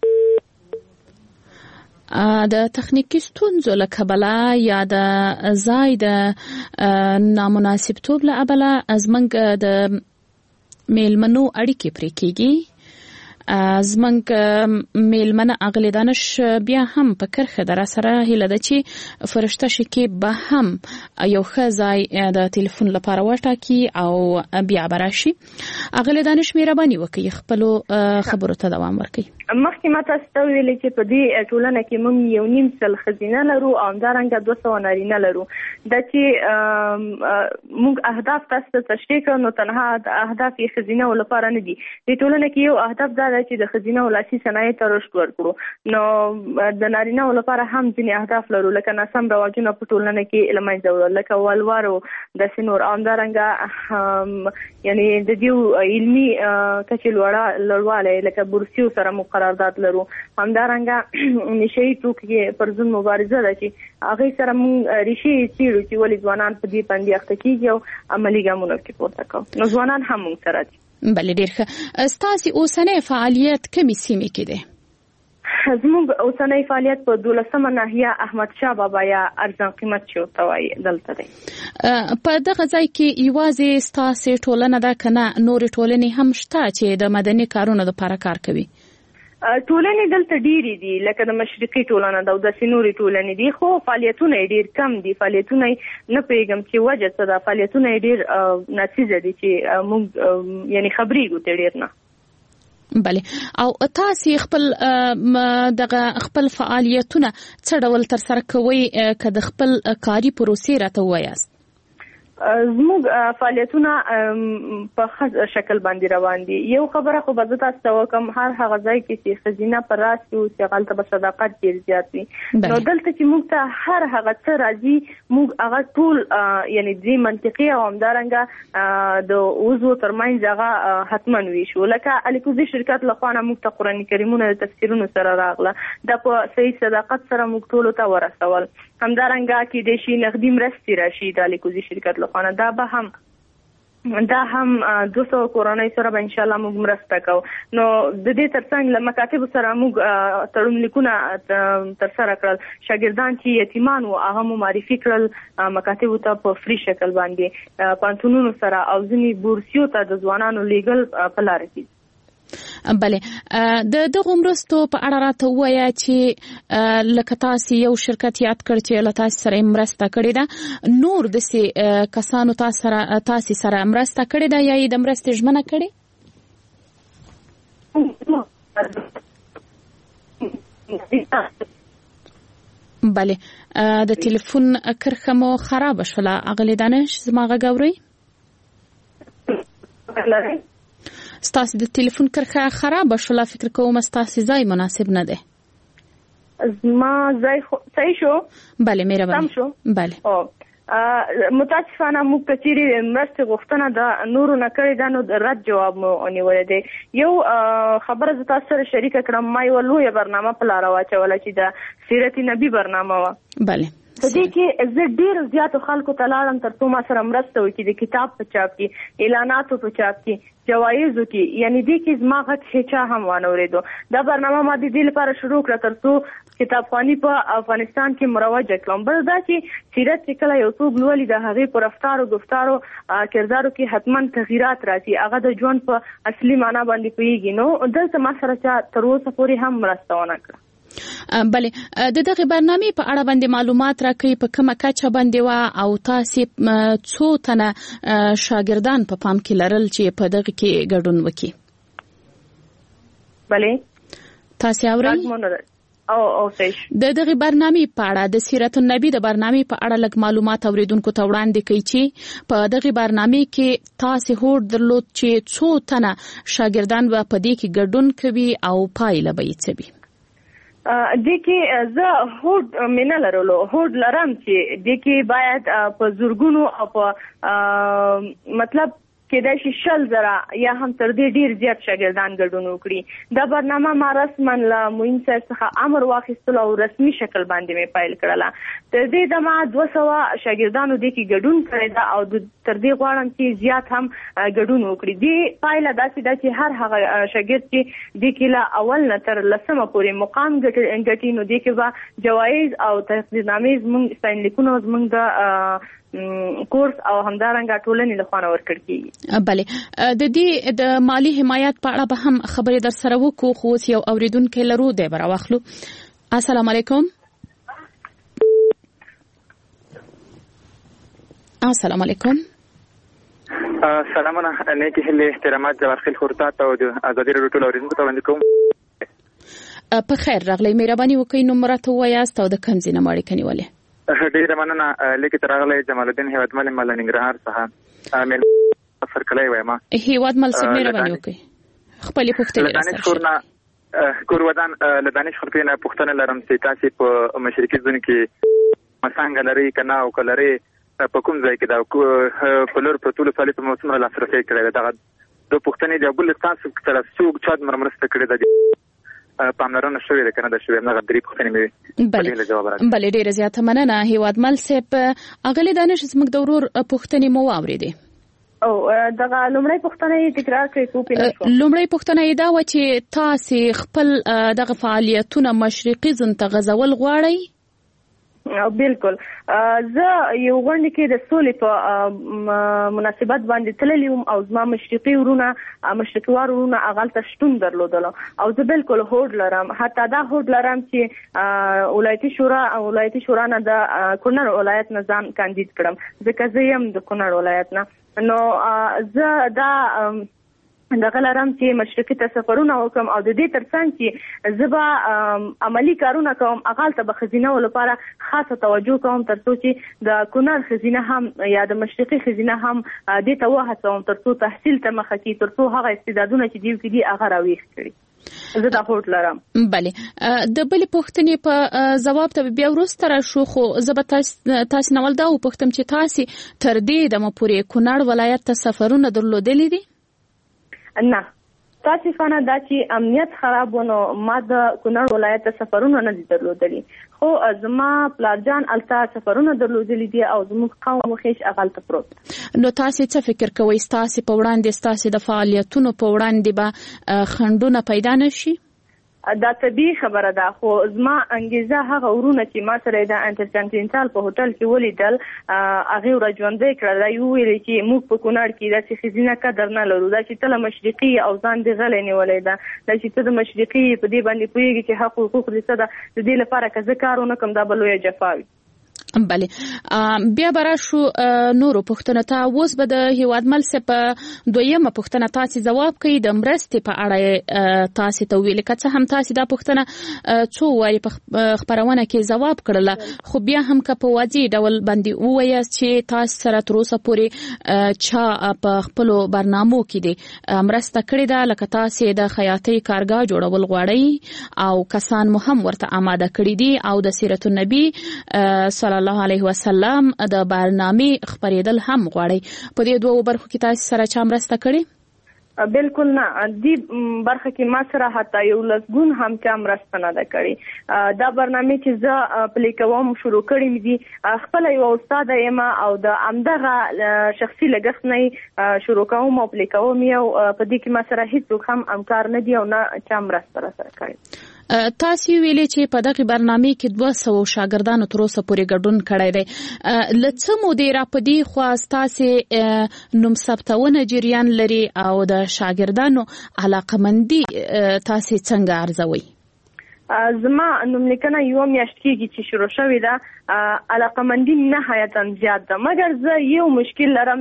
د تخنیکی ستونزو له کبله یا د ځای د نامناسب توب له امله زموږ د میلمنو اړیکې پرې کیږي. زمنګ میلمنه اغلی دانش بیا هم په کرخه در سره هله د چی فرشته شکی به هم یو خزای د ټلیفون لپاره وټاکی او بیا براشي اغلی دانش مهرباني وکي خپل خبرو ته دوام ورکړي. مخکې ما تاسو ته ویلي چې په دې ټولنه کې موږ یو نیم سل خزینه لرو او همدارنګه دوه سوه نارینه لرو. دا چې موږ اهداف تاسو ته تشریح کړو نو تنها اهداف یې خزینه لپاره نه دي. دې ټولنه کې یو اهداف دا دی چې د خزینه او لاسي صنایع ته رشد ورکړو. نو د نارینه لپاره هم ځینې اهداف لرو لکه ناسم رواجونه په ټولنه کې له منځه وړل لکه ولوارو داسې نور. همدارنګه یعنی د دې علمي کچې لوړه لوړوالی لکه بورسیو سره قرارداد لرو. همدارنګه نشئی توکي پر ځن مبارزه ده چې هغه سره مونږ ریشي چیرو چې ولې ځوانان په دې باندې اخته کیږي او عملی ګامونه کې پورته کوي. نو ځوانان هم مونږ سره دي. بل ډیر ښه. ستاسو اوسنۍ فعالیت کومې سیمې کې ده؟ زموږ اوسنۍ فعالیت په دولسمه ناحیه احمد شاه بابا یا ارزان قیمت چې توای دلته دی. په دغه ځای کې یوازې ستاسو ټولنه ده کنه نور ټولنې هم شته چې د مدني کارونو لپاره کار کوي؟ ټولنې دلته ډېری دي لکه د مشرقي ټولنه ده او د سینوري ټولنې دي خو فعالیتونه ډېر کم دي. فعالیتونه نه پیغام چې وجه څه ده فعالیتونه ډېر ناڅیزه دي چې موږ یعنی خبرېږو ته ډېر نه. بله او تاسو خپل دغه خپل فعالیتونه څه ډول تر سره کوئ که د خپل کاري پروسې راته وایاست؟ زموږ فعالیتونه په خاص شکل باندې روان دي. یو خبره خو به تاسو ته وکم هر هغه ځای کې چې خزینه پر راس او چې غلطه به صداقت ډیر زیات وي. نو دلته چې موږ ته هر هغه څه راځي موږ هغه ټول یعنی دې منطقي او همدارنګه د اوزو ترمنځ هغه حتمن وي شو. لکه الیکوزي شرکت له خوا موږ ته قرآن کریمونه د تفسیرونو سره راغله د په صحیح صداقت سره موږ ټول ته ورسول. همدارنګه کې د شي نقدي مرستې راشي د الیکوزي شرکت له خوا دا به هم دا هم دوه سوه کورنۍ سره به ان شاء الله موږ مرسته کوو. نو د دې ترڅنګ له مکاتب سره موږ تړون لیکونه تر سره کړل. شاګردان چې یتیمان وو هغه مو معرفي کړل مکاتب ته په فری شکل باندې پانتونونو سره او ځینې بورسیو ته د ځوانانو لیګل په لار کې. بله د دغه مرستو په اړه راته وایي چې لکه تاسو یو شرکت یاد کړ چې له تاسو سره مرسته کړې ده نور د سي کسانو تاسو سره تاسو سره مرسته کړې ده یا د مرستې ژمنه کړې؟ بله د ټلیفون کرخه مو خراب شوله اغلی دانش زما غږ اورئ؟ ستاسو د ټلیفون کرخه خراب شوله فکر کوم ستاسو ځای مناسب نه ده. زما ځای صحیح شو؟ بله مهرباني. سم شو؟ بله. او متاسفانه موږ کچېرې مرستې غوښتنه د نورو نه کړې ده نو د رد جواب مو ونیولی دی. یو خبره زه تاسو سره شریکه کړم ما یوه لویه برنامه په لاره واچوله چې د سیرت نبي برنامه وه. بله. په دې کې زه ډېرو زیاتو خلکو ته لاړم تر څو ما سره مرسته وکړي د کتاب په چاپ کې اعلاناتو په چاپ کې جوایزو کې یعنی دې کې زما غږ هیچا هم وانه اورېدو. دا برنامه ما د دې لپاره شروع کړه تر څو کتابخواني په افغانستان کې مروجه کړم. بل دا چې سیرت چې کله یو څوک لولي د هغې په رفتارو گفتارو کردارو کې حتما تغییرات راځي هغه د ژوند په اصلي معنا باندې پوهېږي. نو دلته ما سره چا تر اوسه پورې هم مرسته ونه کړه. بله د دغه برنامې په اړه باندې معلومات راکړئ په کومه کچه باندې وه او تاسو څو تنه شاګردان په پام کې لرل چې په دغه کې ګډون وکړي؟ بله تاسو اورئ؟ او او صحیح. د دغه برنامې په اړه د سیرت النبی د برنامې په اړه لږ معلومات اوریدونکو ته وړاندې کړئ چې په دغه برنامې کې تاسو هوډ درلود چې څو تنه شاګردان به په دې کې ګډون کوي او پایله به یې څه وي؟ دې کې زه هوډ مې نه لرلو هوډ لرم چې دې کې باید په زورګونو او په مطلب کېدای شي شل زره یا هم تر دې ډیر زیات شاګردان ګډون وکړي. دا برنامه ما رسما له معین صاحب څخه امر واخیستل او رسمي شکل باندې مې پیل کړله. تر دې دمه دوه سوه شاګردانو دې کې ګډون کړی ده او تر دې غواړم چې زیات هم ګډون وکړي. دې پایله داسې ده چې هر هغه شاګرد چې دې کې له اول نه تر لسمه پورې مقام ګټي نو دې کې به جوایز او تقدیرنامې زموږ ستاینلیکونه زموږ د کورس او همدارنګه ټولنې له خوانه ورکړ کیږي. بله د دې د مالی حمایت په اړه به هم خبرې در سره وکړو، خو یو اوریدونکو لرو دی به راوخلو. السلام علیکم. السلام علیکم. سلامونه نیکی هلي احترامات جوار خیل خورتات او د ازادي رادیو ټول اوریدونکو ته وړاندې کوم. په خیر راغلی، مهرباني وکړئ نو مرته وایاست او د کوم ځای نه مړی کنيواله. ډیره مننه لیکي تر راغلی جمال الدین هیوادمل مل ننګرهار څخه مل فرکلای وایم. هیوادمل سره مهرباني وکړئ خپل پوښتنه سره کور ودان لدانش خلکو نه پوښتنه لرم چې تاسو په مشرقي ځون کې مسانګ لري کنه او کلري په کوم ځای کې دا کولر په ټول سالي په موسم را لاسرسي کړی دا د پښتنې د بل تاسو سره څوک چا مرمرسته کړی دا پاملرنه شوې ده کنه دا شوې نه غدري پښتنې مې بله جواب راکړي. بله ډیره زیاته مننه هیوادمل صاحب. اغلی دانش زموږ د ورور پښتنې مو واورېدې او دغه لومړی پښتنې تکرار کړئ کو پینې شو. لومړی پښتنې دا و چې تاسو خپل دغه فعالیتونه مشرقي ځن ته غزول غواړئ. بالکل زه یو غونډه کې د سولې په مناسبت باندې تللی وم او زما مشرقي ورونه مشرقي ورونه اغلته شتون درلودل او زه بالکل هوډ لرم، حتی دا هوډ لرم چې ولایتي شورا ولایتي شورا نه د کونړ ولایت نه ځان کاندید کړم ځکه زه یم د کونړ ولایت نه. نو زه دا دغه لرم چې مشرقي ته سفرونه وکم او د دې ترڅنګ چې زبا عملی کارونه کوم اغالته به خزینه ولپاره خاصه توجه کوم ترڅو چې د کونړ خزینه هم یا د مشرقي خزینه هم دې ته وهڅوم ترڅو تحصیل ته مخه کی ترڅو هغه استعدادونه چې دیو کې دي هغه راويخ کړي. زه دا هوډ لرم. بله د بل پوښتنې په جواب ته بیا ورسته راشو، خو زه به تاسو نول دا وپوښتم چې تاسو تر دې دمه پورې کونړ ولایت ته سفرونه درلودلې دي؟ نه تاسفانه دا چې امنیت خراب ونه ما د کونړ ولایت ته سفرونه نه درلودلي، خو زما پلارجان التا سفرونه درلودلي دي او زموږ قوم مخیش اغلته پروت. نو تاسو څه فکر کوئ تاسو په وړاندې تاسو د فعالیتونو په وړاندې به خندونه پیدا نشي؟ دا طبیعي خبره ده، خو زما انګیزه هغه ورونه چې ما سره د انټرکانټینټال په هوټل کې ولیدل هغه ورځوندې کړل دا یو ویل چې موږ په کونړ کې د خزینه قدر نه لرو، دا چې تل مشرقي او ځان دی غلې نیولې ده، دا چې ته د مشرقي په دې باندې پوهیږي چې حق حقوق دې څه ده د دې لپاره که زه کارونه کوم دا بلوي جفاوي. بله بیا برا شو نورو پښتنه ته اوس به د هیوادمل څخه دویمه پښتنه تاسو جواب کوي د مرستې په اړه تاسو ته ویل کڅه هم تاسو دا پښتنه څو واري په خبرونه کې جواب کړل، خو بیا هم که په واضح ډول باندې وایي چې تاسو سره تر اوسه پورې چا په خپل برنامو کې دي مرسته کړې ده لکه تاسو د خیاطۍ کارګاه جوړول غواړئ او کسان مو هم ورته آماده کړی دي او د سیرت النبی صلی الله علیه وسلم د برنامه خبرېدل هم غواړي. په دې دوه برخو کې تاسو سره چا مرسته کړې؟ بالکل نه، دې برخه کې ما سره حتی یو لسګون هم چا مرسته نه ده کړې. دا برنامه چې زه پلی کوم شروع کړم دي خپل یو استاد یم او د امدغه شخصي لګښت نه شروع کوم او پلی کوم یو په دې کې ما سره هیڅ هم همکار نه دی او نه چا مرسته سره کړې. تاسو ویلې چې په دغه برنامه کې دوه سوه شاګردانو تر اوسه پورې ګډون کړی دی، لڅ مو دی را پدې خو تاسو نوم ثبتونه جریان لري او د شاګردانو علاقمندي تاسو څنګه ارزوي؟ زما نوم لیکنه یو میاشت کېږي چې شروع شوې ده، علاقمندي نهایتا زیات ده، مګر زه یو مشکل لرم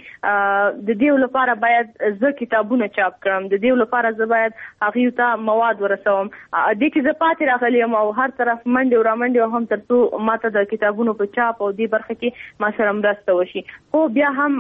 چې د دې لپاره باید زه کتابونه چاپ کړم، د دې لپاره زه باید هغه ته مواد ورسوم، د کې زه پاتې راغلی یم او هر طرف منډه او رامنډه هم ترڅو ماته د کتابونو په چاپ او دې برخه کې ما سره مرسته وشي. خو بیا هم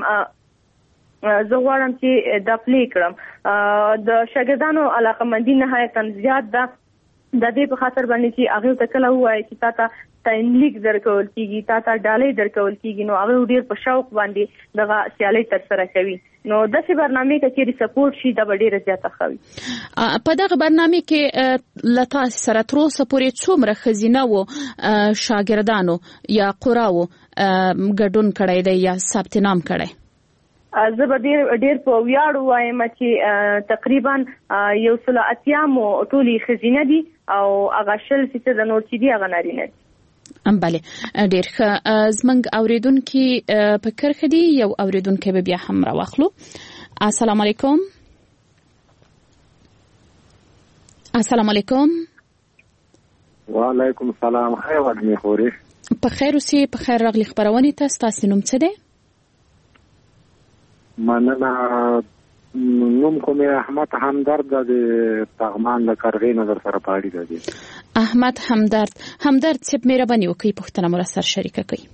زه غواړم چې دا پلی کړم. د شاګردانو علاقمندي نهایتا زیات ده، د دې په خاطر باندې چې هغه ته کله وایي چې تا ته ټایم لیک درکول کیږي، تا ته ډالۍ درکول کیږي، نو هغه ډیر په شوق باندې دغه سیالي تر سره کوي. نو دغه برنامه کې چې سپورټ شي دا ډیره زیاته خوي. په دغه برنامه کې لتا سره تر اوسه پورې څومره خزینه وو شاګردانو یا قراو ګډون کړی دی یا ثبت نام کړی؟ زه به ډیر ډیر په ویاړ وایم چې تقریبا یو سل اتیا مو ټولي خزینه دي او هغه شل چې د نور چې دي هغه نارینه دي. ام بله ډیر ښه زمنګ اوریدونکو په کرخه دی یو اوریدونکو به بیا هم راوخلو. السلام علیکم. السلام علیکم. وعلیکم السلام. خیر ودی خوري په خیر اوسې په خیر راغلی خبرونه تاسو تاسو نوم څه دی؟ مننه نوم کوم احمد همدرد د پغمان له کارغې نظر سره پاړی دی. احمد همدرد همدرد څه مهرباني وکړئ پښتنه مر سره شریکه کړئ.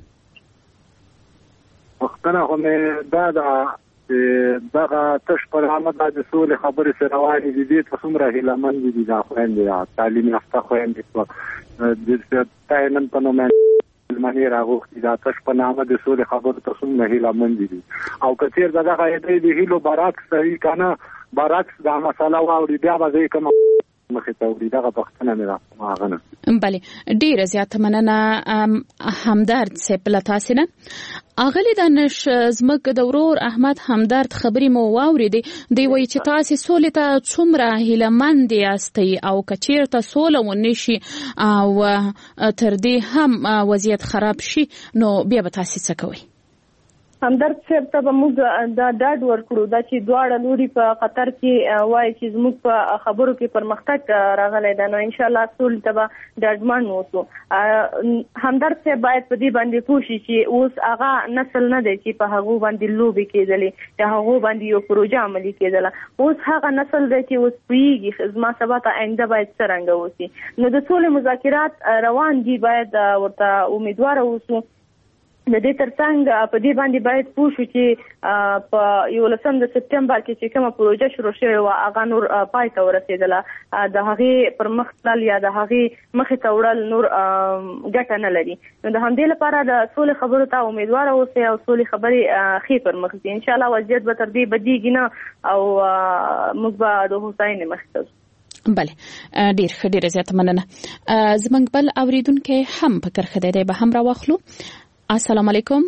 پښتنه هم دا دا دغه تش پر احمد د سولې خبرې سره روانې دي دي ته څومره هیلمن دي دا خويندې تعلیم یافته خويندې په تاینن په نوم مانی راغوښتي دا تش په نامه د سولې خبرې ته څومره هیلمن دي او کثیر دغه دې هیلو برعکس صحیح کنه برعکس دا مسله واوري بیا به کوم مخه توري دغه پښتنه نه راغنه. بله ډیره زیاته مننه همدرد سپله تاسو نه اغلی دانش زمک د ورور احمد همدرد خبري مو واوریدي دی وای چې تاسو سولې ته څومره هیلمند یاستئ او کچیرته سوله ونشي او تر دې هم وضعیت خراب شي نو بیا به تاسو څه کوئ؟ همدرد صاحب ته به موږ دا ډاډ ورکړو دا چې دواړه لوري په قطر کې وایي چې زموږ په خبرو کې پرمختګ راغلی دی نو انشاءالله سولې ته به ډاډمن اوسو. همدرد صاحب باید په دې باندې پوه شي چې اوس هغه نسل نه دی چې په هغو باندې لوبې کېدلې یا هغو باندې یو پروژه عملي کېدله. اوس هغه نسل دی چې اوس پوهېږي زما سبا ته آینده باید څرنګه اوسي. نو د سولې مذاکرات روان دي باید ورته امیدواره اوسو. د دې ترڅنګ په دې باندې باید پوه شو چې په یولسم د سپتمبر کې چې کومه پروژه شروع شوې وه هغه نور پای ته ورسېدله د هغې پر مخ تلل یا د هغې مخې ته وړل نور ګټه نه لري. نو د همدې لپاره د سولې خبرو ته امیدواره اوسئ او سولې خبرې ښې پر مخ ځي. انشاءالله وضعیت به تر دې بدیږي نه او موږ به د هوساینې مخې ته ځو. بله ډیر ښه ډیره زیاته مننه. زموږ بل اوریدونکی هم په کرخه دی به هم راواخلو. السلام علیکم.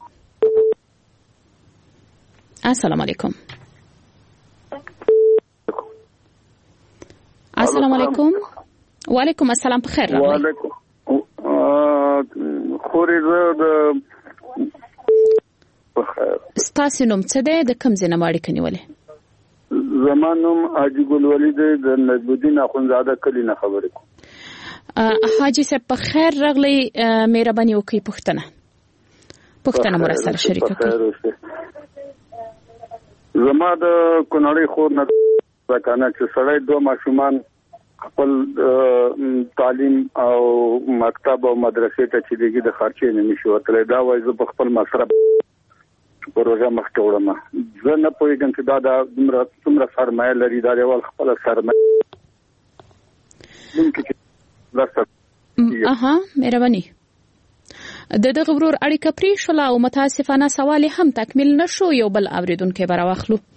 السلام علیکم. السلام علیکم. وعلیکم السلام په خیر راغلی. وعلیکم خوري زه د په خیر. ستاسو نوم څه دی د کوم ځای نه اړیکه نیولې؟ زما نوم حاجي ګل ولي دی د نجم الدین اخونزاده کلی نه خبرې کوم. حاجي صاحب په خیر راغلی مهرباني وکړئ پښتنه پښتنه مر سره شریکه کړئ. زما د کونړۍ خور نه ځکانه چې سړی دوه ماشومان خپل تعلیم او مکتب او مدرسې ته چې دیږي د خرچې نه نشي وتلی دا وایي زه په خپل مصرف پروژه مخکې وړم. زه نه پوهېږم چې دا د څومره سرمایه لري دا یو خپل سرمایه اها مهرباني د دغه ورور اړیکه پرې شوله او متاسفانه سوال هم تکمیل نشو. یو بل اوریدونکو به راواخلو. د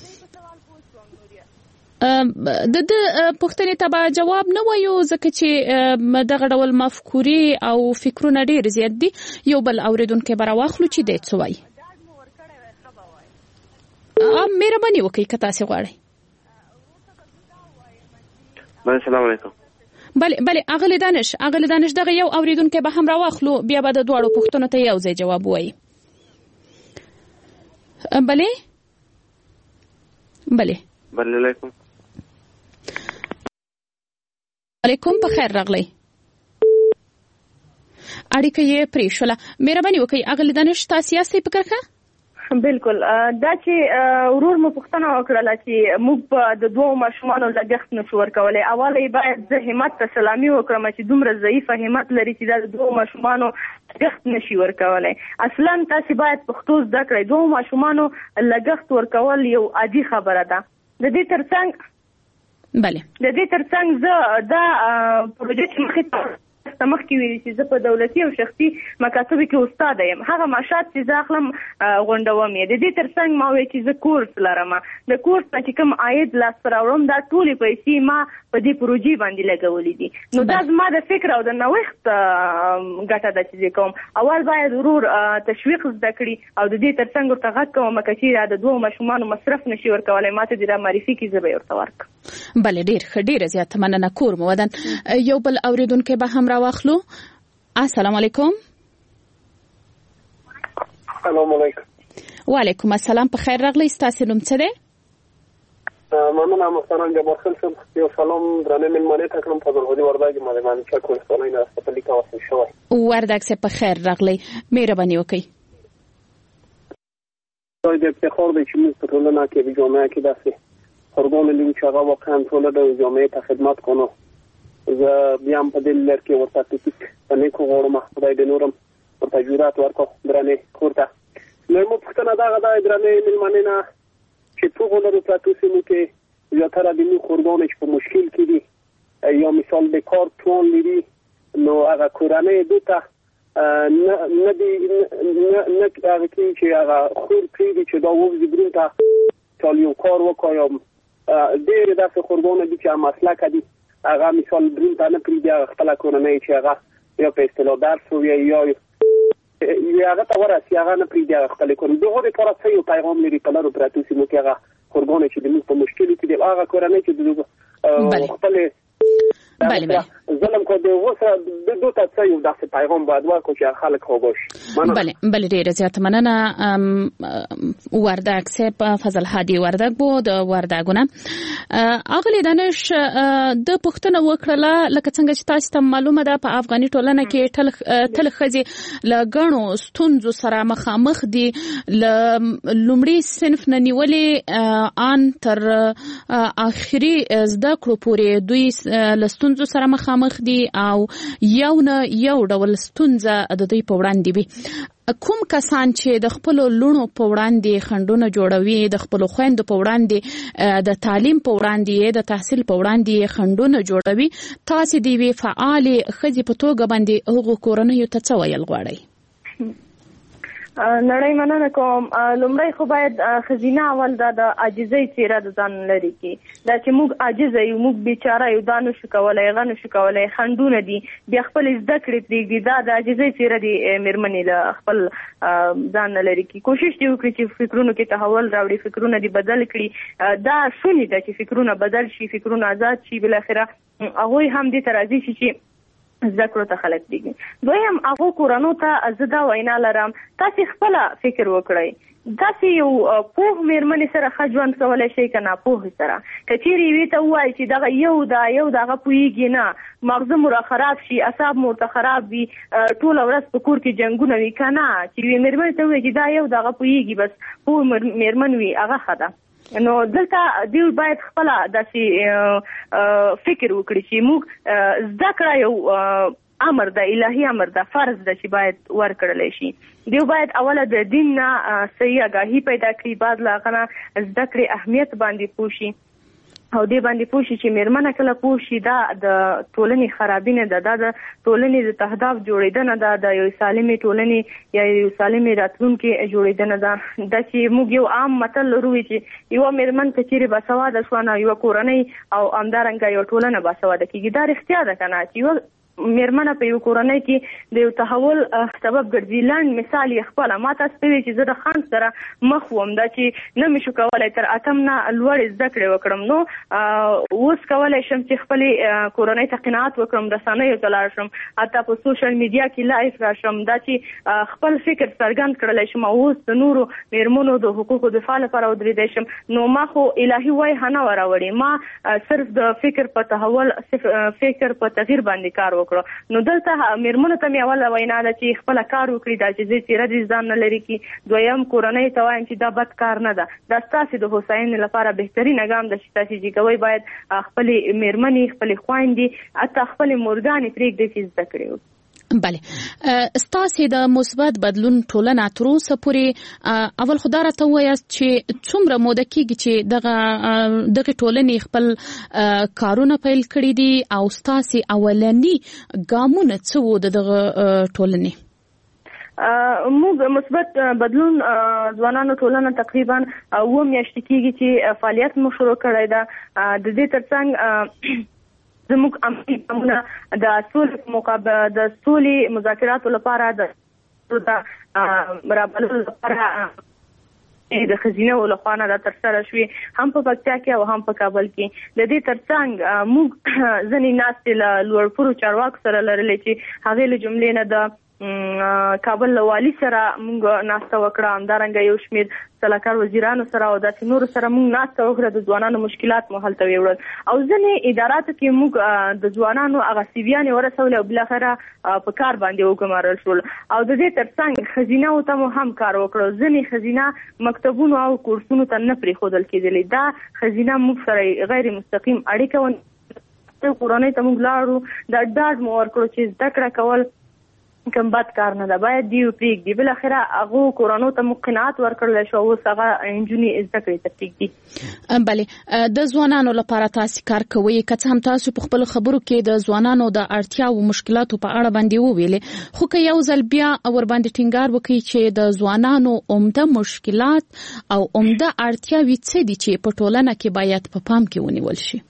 د پوښتنې ته به جواب نه وایو ځکه چې دغه ډول مفکورې او فکرونه ډېر زیات دي. یو بل اوریدونکو به راواخلو چې دی څه وایي. مهرباني وکړئ که تاسې غواړئ. السلام علیکم. بله بله اغلی دانش اغلی دانش دغه یو اوریدونکو به هم راواخلو بیا به د دواړو پوښتنو ته یو ځای جواب وایي. بله بله بله علیکم. علیکم په خیر راغلی. اړیکه یې پرې شوله. مهرباني وکړئ اغلی دانش تاسې یاستئ په کرښه؟ بالکل دا چې ورور مو پوښتنه وکړله چې موږ په د دوو ماشومانو لګښت نشو ورکولی. اول یې باید زه همت ته سلامي وکړم چې دومره ضعیفه همت لري چې دا د دوو ماشومانو لګښت نشي ورکولی. اصلا تاسې باید پښتو زده کړئ. دوو ماشومانو لګښت ورکول یو عادي خبره ده. د دې ترڅنګ بله د دې ترڅنګ زه دا پروژه چې مخې ته مخکې ویلي چې زه په دولتي او شخصي مکاتبو کې استاده یم هغه معاشات چې زه اخلم غونډوم یې. د دې ترڅنګ ما ویل چې زه کورس لرم. د کورس نه چې کوم عاید لاسته راوړم دا ټولې پیسې ما په دې پروژې باندې لګولې دي. نو دا زما د فکر او د نوښت ګټه ده چې کوم. اول باید ورور تشویق زده کړي او د دې ترڅنګ ورته غږ کوم که چېرې د دوو ماشومانو مصرف نشي ورکولی ما ته دې را معرفي کړي زه به یې ورته ورکړم. بله ډېر ښه ډېره زیاته مننه کور مو ودان. یو بل اورېدونکی به هم راواخلو. السلام علیکم. السلام علیکم. وعلیکم السلام. په خیر راغلی. ستاسو نوم څه دی؟ مننه محترم جبار خان صاحب. یو سلام درنه ملمنه ته کوم فضل هدي ورداګ مالمان چې کول سنوي نه خپل کا واسه شوی. ورداګ سه په خیر راغلی. مهرباني وکړئ. دوی د افتخار د چې موږ په ټولنه کې د جامعه کې داسې خورګون لیم چې هغه واقعا ټول د جامعه ته خدمت کوي. زه بیا هم په دې لر کې ورته تفکیک باندې کوم خدای دې نورم په تجربات ورکو درنه کوړه. نو موږ پښتنه دا غدا درنه ملمنه نه چې په غوړو پاتو سیمو کې یا تر دې خورګون چې په مشکل کې دي یا مثال د کار ټول لري نو هغه کورانه دوته نه نه دی نه نه هغه کې چې هغه خور کړی چې دا وځي ګرونته ټول یو کار وکایم ډېر داسې خورګون دي چې مسلک دي هغه مثال ګرونته نه کړی دی خپل کورانه چې هغه یا په اصطلاح درس یا یا یا هغه ته ورسي هغه نه پری دی خپل کور دغه لپاره څه یو پیغام لري په لارو پراتو سیمو کې هغه خورګون چې د موږ په مشکل کې دی هغه کورانه چې د خپل بله بله ظلم کو د وسه د دوه څه یو داسې پیغام باید ورکړو چې خلک خوښ بله بله ډیره زیاته مننه. ورداګ صاحب فضل هادي ورداګ بو د ورداګونه اغلی دانش د پښتنه وکړه لکه څنګه چې تاسو ته معلومه ده په افغاني ټولنه کې تل تل خزي لګڼو ستونزو سره مخامخ دي. لومړی صنف نه نیولې ان تر اخري زده کړو پورې دوی لستونزو سره مخامخ دي او یو نه یو ډول ستونزه د دوی په وړاندې وي. کوم کسان چې د خپل لونو په وړاندې خندونه جوړوي د خپل خويندو په وړاندې د تعلیم په وړاندې د تحصیل په وړاندې خندونه جوړوي تاسو دی وی فعال خزي په توګه باندې هغه کورنۍ ته څه ویل غواړي؟ نړۍ مننه کوم. لومړی خو باید خزینه اول دا د عاجزۍ څیره د ځان لري کې دا چې موږ عاجز یو موږ بیچاره یو دانو شو کولای غنو شو کولای خندونه دي بیا خپل زده کړې پرېږدي دا د عاجزۍ څیره دي مېرمنې له خپل ځان لري کې کوشش دی وکړي چې فکرونو کې تحول راوړي فکرونه دي بدل کړي دا شونې ده چې فکرونه بدل شي فکرونه آزاد شي بل اخره هغه هم دې ترازی شي چې ذکر ته خلک دي. دویم هغه کورانو ته زدا وینا لرم تاسو خپل فکر وکړئ تاسو یو په مېرمنې سره خجوان کولای شي کنه په سره کچيري وی ته وای چې دا یو دا یو دغه پویږي نه مغزه مور خراب شي اعصاب مور ته خراب وي ټول ورځ په کور کې جنگونه وی کنه چې مېرمنې ته وای چې دا یو دغه پویږي بس په مېرمن وی هغه خدا نو دلته دی باید خپل داسې فکر وکړي چې موږ زده کړه یو امر د الهي امر د فرض د چې باید ورکړل شي. دی باید اوله د دین نه صحیح آگاهی پیدا کړي بعد لاغنه زده کړې اهمیت باندې پوښي او دې باندې پوښي چې مېرمنه کله پوښي دا د ټولنې خرابینه ده دا د ټولنې د تهداف جوړیدنه ده د یو سالمې ټولنې یا یو سالمې راتلونکي جوړیدنه ده د چې موږ یو عام متل لرو چې یو مېرمن کچېره باسواده شو نه یو کورنۍ او امدارنګ یو ټولنه باسواده کیږي دا رښتیا ده کنه چې یو مېرمنه په یو کورنۍ کې د یو تحول سبب ګرځي. لاند مثال یې خپل ما تاسو ته چې زه د خان سره مخ ووم دا چې نه مې شو کولای تر اتم نه لوړ زده کړې وکړم نو اوس کولای شم چې خپل کورنۍ ته قناعت وکړم رسنیو ته لاړ شم حتی په سوشل میډیا کې لایف راشم دا چې خپل فکر څرګند کړلی شم اوس د نورو مېرمنو د حقوقو دفاع لپاره ودرېدی شم نو ما خو الهي وای نه وراوړې ما صرف د فکر په تحول فکر په تغییر باندې کار وکړ نو دلته مېرمنو ته مې اول وینا ده چې خپل کار وکړي دا چې زه تیر ځان نه لري کې دویم کورنۍ ته وایم چې دا بد کار نه ده دا ستاسو د هوساینې لپاره بهترین ګام ده چې تاسو چې کوي باید خپل مېرمنې خپل خويندې حتی خپل مورګانې پرېږدي چې زده کړي. بله ستاسو د مثبت بدلون ټولنه تر اوسه پورې اول خدای ته وایي چې څومره موده کېږي چې دغه دغه ټولنې خپل کارونه پیل کړی دي او ستاسو اولنی ګامونه څه وو دغه ټولنې؟ موږ مثبت بدلون ځوانانو ټولنه تقریبا و میاشتې کېږي چې فعالیت مو شروع کړی ده د دې ترڅنګ زموږ عملي ګامونه د سولې مقابله د سولې مذاکراتو لپاره د برابرولو لپاره د خزینه ولخوانه د ترسره شوې هم په پکتیا کې او هم په کابل کې. د دې ترڅنګ موږ ځنې ناستې له لوړپوړو چارواکو سره لرلې چې هغې له جملې نه د کابل له والي سره موږ ناسته وکړه، همدارنګه یو شمېر سلاکار وزیرانو سره او داسې نورو سره موږ ناسته وکړه، د ځوانانو مشکلات مو هلته ویوړل او ځینې اداراتو کې موږ د ځوانانو هغه سیویانې ورسولې او بالاخره په کار باندې وګمارل شول. او د دې ترڅنګ ښځینهو ته مو هم کار وکړو، ځینې ښځینه مکتبونو او کورسونو ته نه پرېښودل کېدلې. دا ښځینه موږ سره غیر مستقیم اړیکه ونه کورنۍ ته موږ لاړو، دا ډاډ مو ورکړو چې زده کړه کول کوم بد کار نه ده، باید دی پرېږدي. بالاخره هغه کورونو ته موږ قناعت ورکړلی شو، اوس هغه نجونې زده کړې ته پرېږدي. بلې د ځوانانو لپاره تاسې کار کوئ، که څه هم تاسو په خپلو خبرو کې د ځوانانو د اړتیاو مشکلاتو په اړه باندې وویلې، خو که یو ځل بیا ورباندې ټینګار وکړي چې د ځوانانو عمده مشکلات او عمده اړتیاوې څه دي چې په ټولنه کې باید په پام کې ونیول شي؟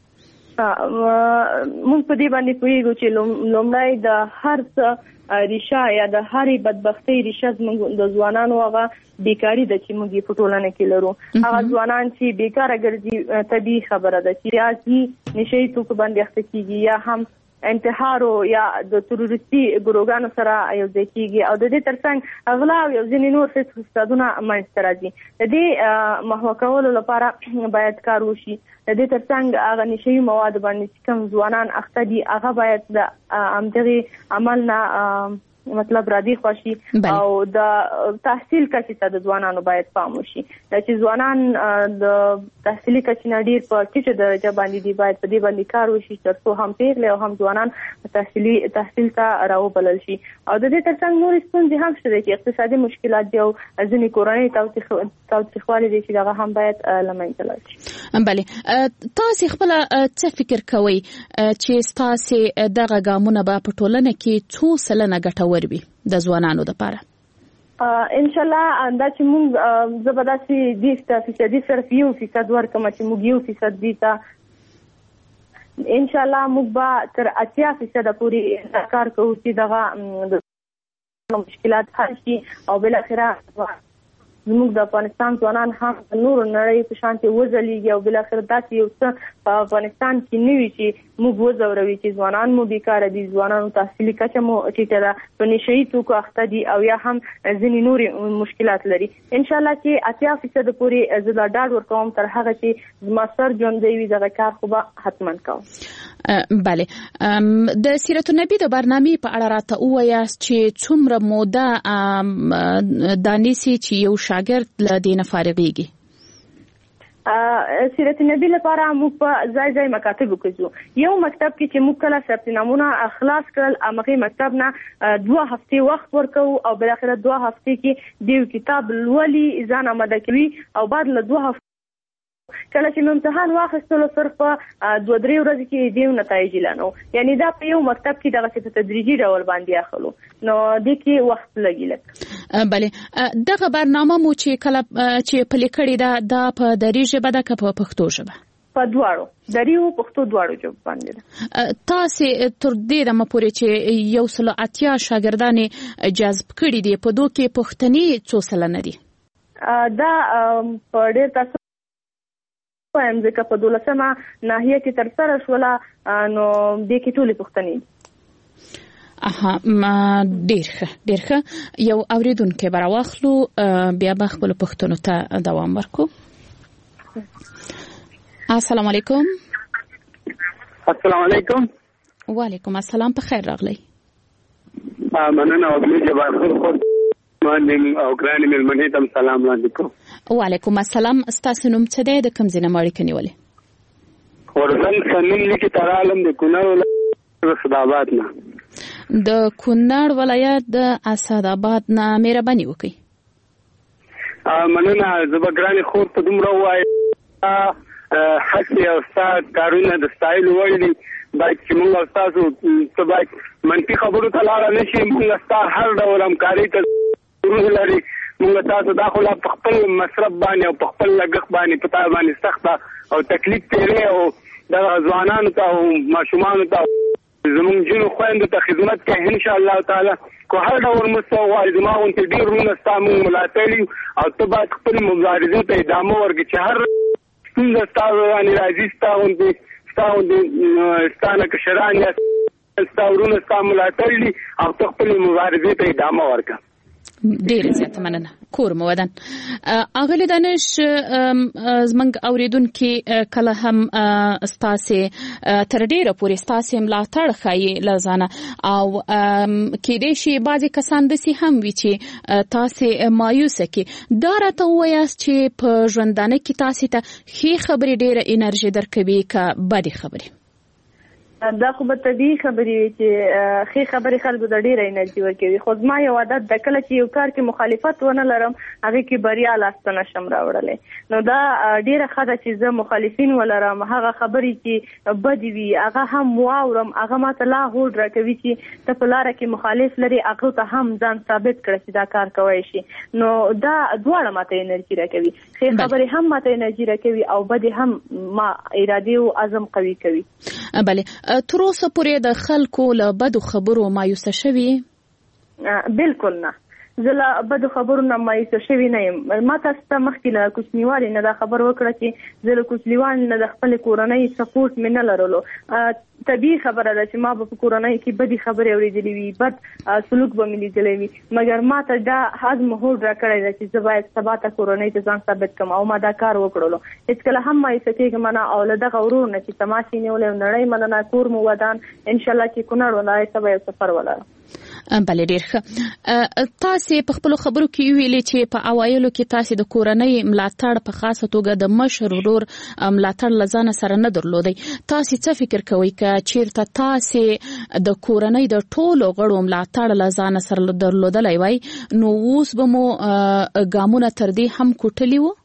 موږ په دې باندې پوهېږو چې لومړی د هر څه ریشه یا د هرې بدبختۍ ریشه زموږ د ځوانانو هغه بیکاري ده چې موږ یې په ټولنه کې لرو. هغه ځوانان چې بیکاره ګرځي طبیعي خبره ده چې یا چې نشه یي توکو باندې اخته کېږي یا هم انتحارو یا د تروریستي ګروګانو سره یو ځای کېږي او د دې ترڅنګ غلا او یو ځینې نور فسادونه منځته راځي. د دې محوه کولو لپاره باید کار وشي. د دې ترڅنګ هغه نشه یي مواد باندې چې کوم ځوانان اخته دي هغه باید د همدغې عمل نه مطلب را دي خوشي او د تحصیل کچې ته د ځوانانو باید پام وشي. دا چې ځوانان د تحصیلي کچې نه ډېر په ټیټه درجه باندې دي، باید په دې باندې کار وشي ترڅو هم پیغلې او هم ځوانان تحصیلي تحصیل ته راوبلل شي. او د دې ترڅنګ نورې ستونزې هم شته چې اقتصادي مشکلات دي او ځینې کورنۍ تاوتریخوالی دي چې هغه هم باید له منځه لاړ شي. بلې تاسې خپله څه فکر کوئ چې ستاسې دغه ګامونه به په ټولنه کې څو سلنه ګټور وي د ځوانانو لپاره؟ ان شاء الله دا چې موږ زه به داسې دې فیصدي صرف یو فیصد ورکړم چې موږ یو فیصد دې ته ان شاء الله موږ به تر اتیا فیصده پورې کار کوو چې دغه مشکلات حل شي او بالاخره زموږ د افغانستان ځوانان هم نورو نړۍ په شانتې وځلیږي او بالاخره داسې یو څه په افغانستان کې نه وي چې موږ وځوروي چې ځوانان مو بیکاره دي، ځوانانو تحصیلي کچه مو ټیټه ده، په نشه یي توکو اخته دي او یا هم ځینې نورې مشکلات لري. انشاءالله چې اتیا فیصده پورې زه دا ډاډ ورکوم تر هغه چې زما سر ژوندی وي دغه کار خو به حتما کوم. بله، د سیرت النبي د برنامې په اړه راته ووایاست چې څومره موده دا نیسي چې یو شاګرد له دې نه فارغېږي؟ سیرت النبي لپاره موږ په ځای ځای مکاتبو کې ځو. یو مکتب کې چې موږ کله ثبت نامونه خلاص کړل هغې مکتب نه دوه هفتې وخت ورکوو او بالاخره دوه هفتې کې د یو کتاب لولي ځان آماده کوي او بعد له دوه هفتې کله چې امتحان واخیستلو صرف په دوه درې ورځې کې دیو نتایج اعلانو، یعنی دا په یو مکتب کې دغه په تدریجي ډول باندې اخلو، نو د کې وخت لګي لک. بله، دغه برنامه مو چې کله چې پلي کړې ده دا په دري ژبه ده که په پښتو ژبه؟ په دواړو، دري او پښتو دواړو ژبو باندې ده. تاسې تر دې دمه پورې چې یو سل اتیا شاګردانې جذب کړي دي په دوی کې پښتني څو سلنه دي؟ دا په ډېر تاسو وایم ځکه په دولسمه ناحیه کې ترسره شوله نو دې کې ټولې پښتنې دي. اها، ډېر ښه ډېر ښه. یو اورېدونکی به راواخلو بیا به خپلو پوښتنو ته دوام ورکړو. السلام علیکم. السلام علیکم. وعلیکم السلام، په خیر راغلی. مننه وګړي جبار خو مانم او ګرانې مېلمنې ته سلام وړاندې کوم. وعلیکم السلام. ستاسو نوم څه دی؟ د کوم ځای نه مو اړیکه نیولې؟ ورځن سنم لیکي ترالم د کونړ ولایت اسداباد نه. د کونړ ولایت د اسداباد نه مهرباني وکړئ. مننه. زه به ګرانې خور ته دومره ووایم هڅې او ستا کارونه د ستایلو وړ دي، باید چې موږ او ستاسو ته باید منفي خبرو ته لاره نه شي، موږ ستا هر ډول همکارۍ ته روح لري. موږ تاسو دا خو لا په خپل مصرف باندې او په خپل لګښت باندې په تا باندې سخته او تکلیف تیرې او دغه ځوانانو ته او ماشومانو ته زموږ جنو خويندو ته خدمت کوي ان شاء الله تعالی. کو هر ډول مستوى زما اونته ډیر رونه ستامو ملاتړي او ته باید خپل مبارزې ته ادامه ورکړي چې هر څنګه تاسو باندې راځي تاسو تاسو ستانه کشران یا تاسو رونه ستامو ملاتړي او ته خپل مبارزې ته ادامه ورکړه. ډیر زیات مننه. کور مو ودان اغلی دانش زمنګ اوریدونکو کله هم استاسه تر ډیره پورې استاسه ملاتړ خایي لزانه او کې دې شي بعضی کسان د سي هم وی چې تاسو مایوسه کې دا راته وایاست چې په ژوندانه کې تاسو ته خې خبرې ډیره انرژي درکوي کا بدی خبرې. دا خو به طبیعي خبرې چې خې خبرې خلکو د ډیره انرژي ورکوي. خو زما یو عادت د کله چې یو کار کې مخالفت ونه لرم هغه کې بریا لاسته نشم راوړلی. نو دا ډیره ښه ده چې زه مخالفین ولرم هغه خبرې چې بدې وي هغه هم واورم هغه ماته لا هوډ راکوي چې ته په لاره کې مخالف لري هغه ته هم ځان ثابت کړه چې دا کار کوی شي. نو دا دواړه ماته انرژي راکوي. خې خبرې هم ماته انرژي راکوي او بدې هم ما اراده او عزم قوي کوي. بله تر اوسه پورې د خلکو له بدو خبرو مایوسه شوي؟ بالکل نه. زه له بدو خبرو نه مایوسه شوي نه یم. ما تاسو ته مخکې له کوچنیوالي نه دا خبر وکړه چې زه له کوچنیوالي نه د خپل کورنۍ سپورټ مې نه لرلو. طبیعي خبره ده چې ما په کورنۍ کې بدې خبرې اورېدلې وي بد سلوک به مې لیدلی وي مګر ما ته دا حزم هوډ راکړی ده چې زه باید سبا ته کورنۍ ته ځان ثابت کړم او ما دا کار وکړلو. هېڅکله هم مایوسه کېږم نه او له دغه ورور نه چې تماشې نیولی نړۍ مننه کور مو ودان انشاءالله چې کونړ ولایت ته به یو سفر ولرم. بله ډېر ښه. تاسې په خپلو خبرو کې ویلې چې په اوایلو کې تاسې د کورنۍ ملاتړ په خاصه توګه د مشر ورور ملاتړ له ځانه سره نه درلودی. تاسې څه فکر کوئ که چیرته تاسې د کورنۍ د ټولو غړو ملاتړ له ځانه سره درلودلی وای نو اوس به مو ګامونه تر دې هم کوټلي وو؟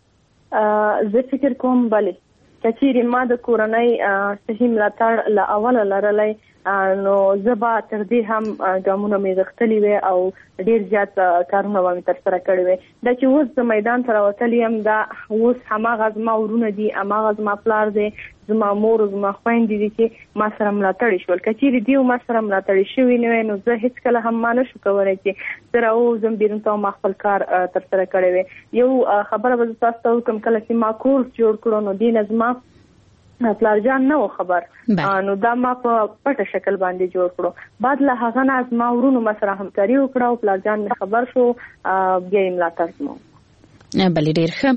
زه فکر کوم بلې که چیرې ما د کورنۍ صحیح ملاتړ له اوله لرلی نو زه به تر دې هم ګامونه مې غښتلي وي او ډېر زیات کارونه به مې ترسره کړي وي. دا چې اوس د میدان ته راوتلی یم دا اوس هماغه زما ورونه دي هماغه زما پلار دی زما مور زما خویندې دي چې ما سره ملاتړي شول. که چیرې دوی ما سره ملاتړي شوي نه وي نو زه هېڅکله هم ما نه شو کولی چې زه راووځم بیرون ته ما خپل کار ترسره کړی وي. یو خبره به زه تاسو ته وکړم کله چې ما کورس جوړ کړو نو دې نه زما پلارجان نه و خبر نو دا ما په پټه شکل باندې جوړ کړو. بعد له هغه نه زما ورونو ما سره همکاري وکړه او پلارجان مې خبر شو بیا یې ملاتړ زما. بله ډېر ښه.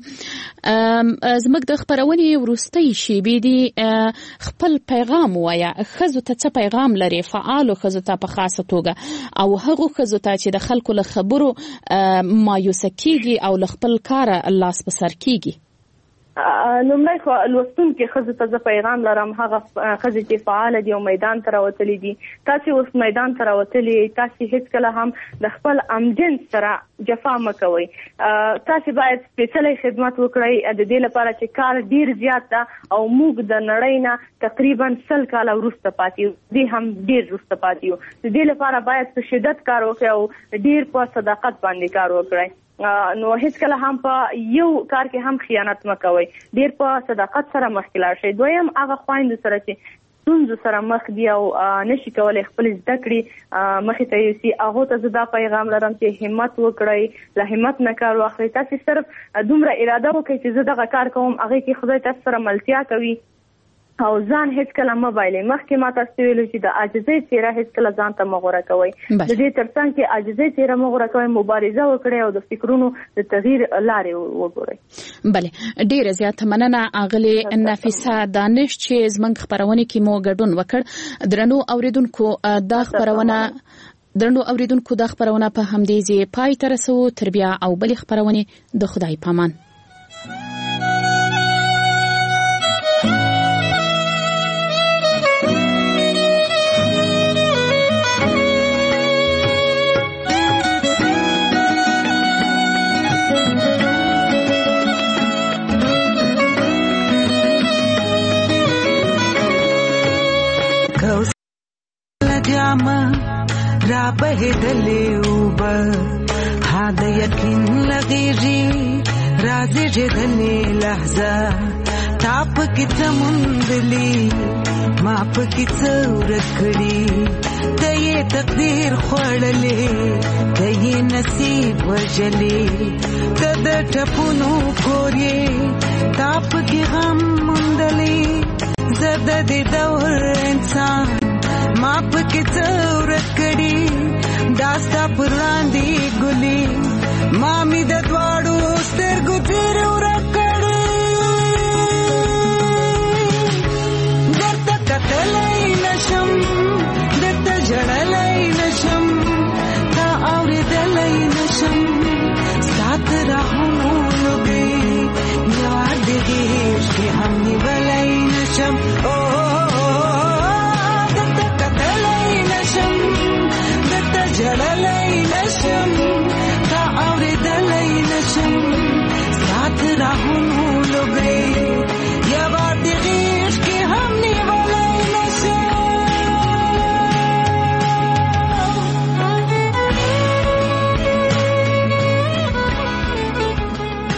زموږ د خپرونې وروستۍ شیبې دي خپل پیغام ووایه. ښځو ته څه پیغام لري فعالو ښځو ته په خاصه توګه او هغو ښځو ته چې د خلکو له خبرو مایوسه کیږي او له خپل کاره لاس په سر کیږي؟ لومړی خو لوستونکي ښځو ته زه پیغام لرم هغه ښځې چې فعاله دي او میدان ته راوتلي دي. تاسې اوس میدان ته راوتلي تاسې هېڅکله هم د خپل امجنس سره جفا مه کوئ. تاسې باید سپېڅلی خدمت وکړئ د دې لپاره چې کار ډېر زیات ده او موږ د نړۍ نه تقریبا سل کاله وروسته پاتې یو دې هم ډېر وروسته پاتې یو. د دې لپاره باید په شدت کار وکړئ او ډېر په صداقت باندې کار وکړئ. نو هیڅ کله هم په یو کار کې هم خیانت مه کوئ. ډېر په صداقت سره مخکې لاړ شئ. دویم هغه خویندو سره چې ستونزو سره مخ دي او نشي کولی خپل زده کړې مخې ته یوسي هغو ته زه دا پیغام لرم چې همت وکړئ له همت نه کار واخلئ. تاسې صرف دومره اراده وکړئ چې زه دغه کار کوم هغې کې خدای تاسو سره ملتیا کوي او ځان هېڅکله مه بایلئ. مخکې ما تاسو ته ویلو چې د عاجزۍ څېره هېڅکله ځان ته مه غوره کوئ. د دې تر څنګ چې عاجزۍ څېره مه غوره کوئ مبارزه وکړئ او د فکرونو د تغییر لارې وګورئ. بله ډېره زیاته مننه اغلې نفیسه دانش چې زموږ خپرونې کې مو ګډون وکړ. درنو اوریدونکو دا خپرونه درنو اوریدونکو دا خپرونه په همدې ځای پای ته رسوو. تر بیا او بلې خپرونې د خدای پامان. را بهدلې اوبه ها د یقین لغېږي راځي چې دلې لحظه ताप की समुंदली माप की रखड़ी तये तकदीर खोड़ले तये नसीब वजले तद टपुनु कोरे ताप की गम मुंदली जद दौर इंसान माप की रखड़ी दास्ता पुरांदी गुली मामी दद्वाड़ू स्तिर गुजर रखड़ी दत्त कतलई नशम दत्त जड़लई नशम ता आवरिदलई नशम साथ राहुनु लुगे याद देश के हमनी बलई नशम ओ दत्त कतलई नशम दत्त जड़लई नशम ता आवरिदलई नशम साथ राहुनु लुगे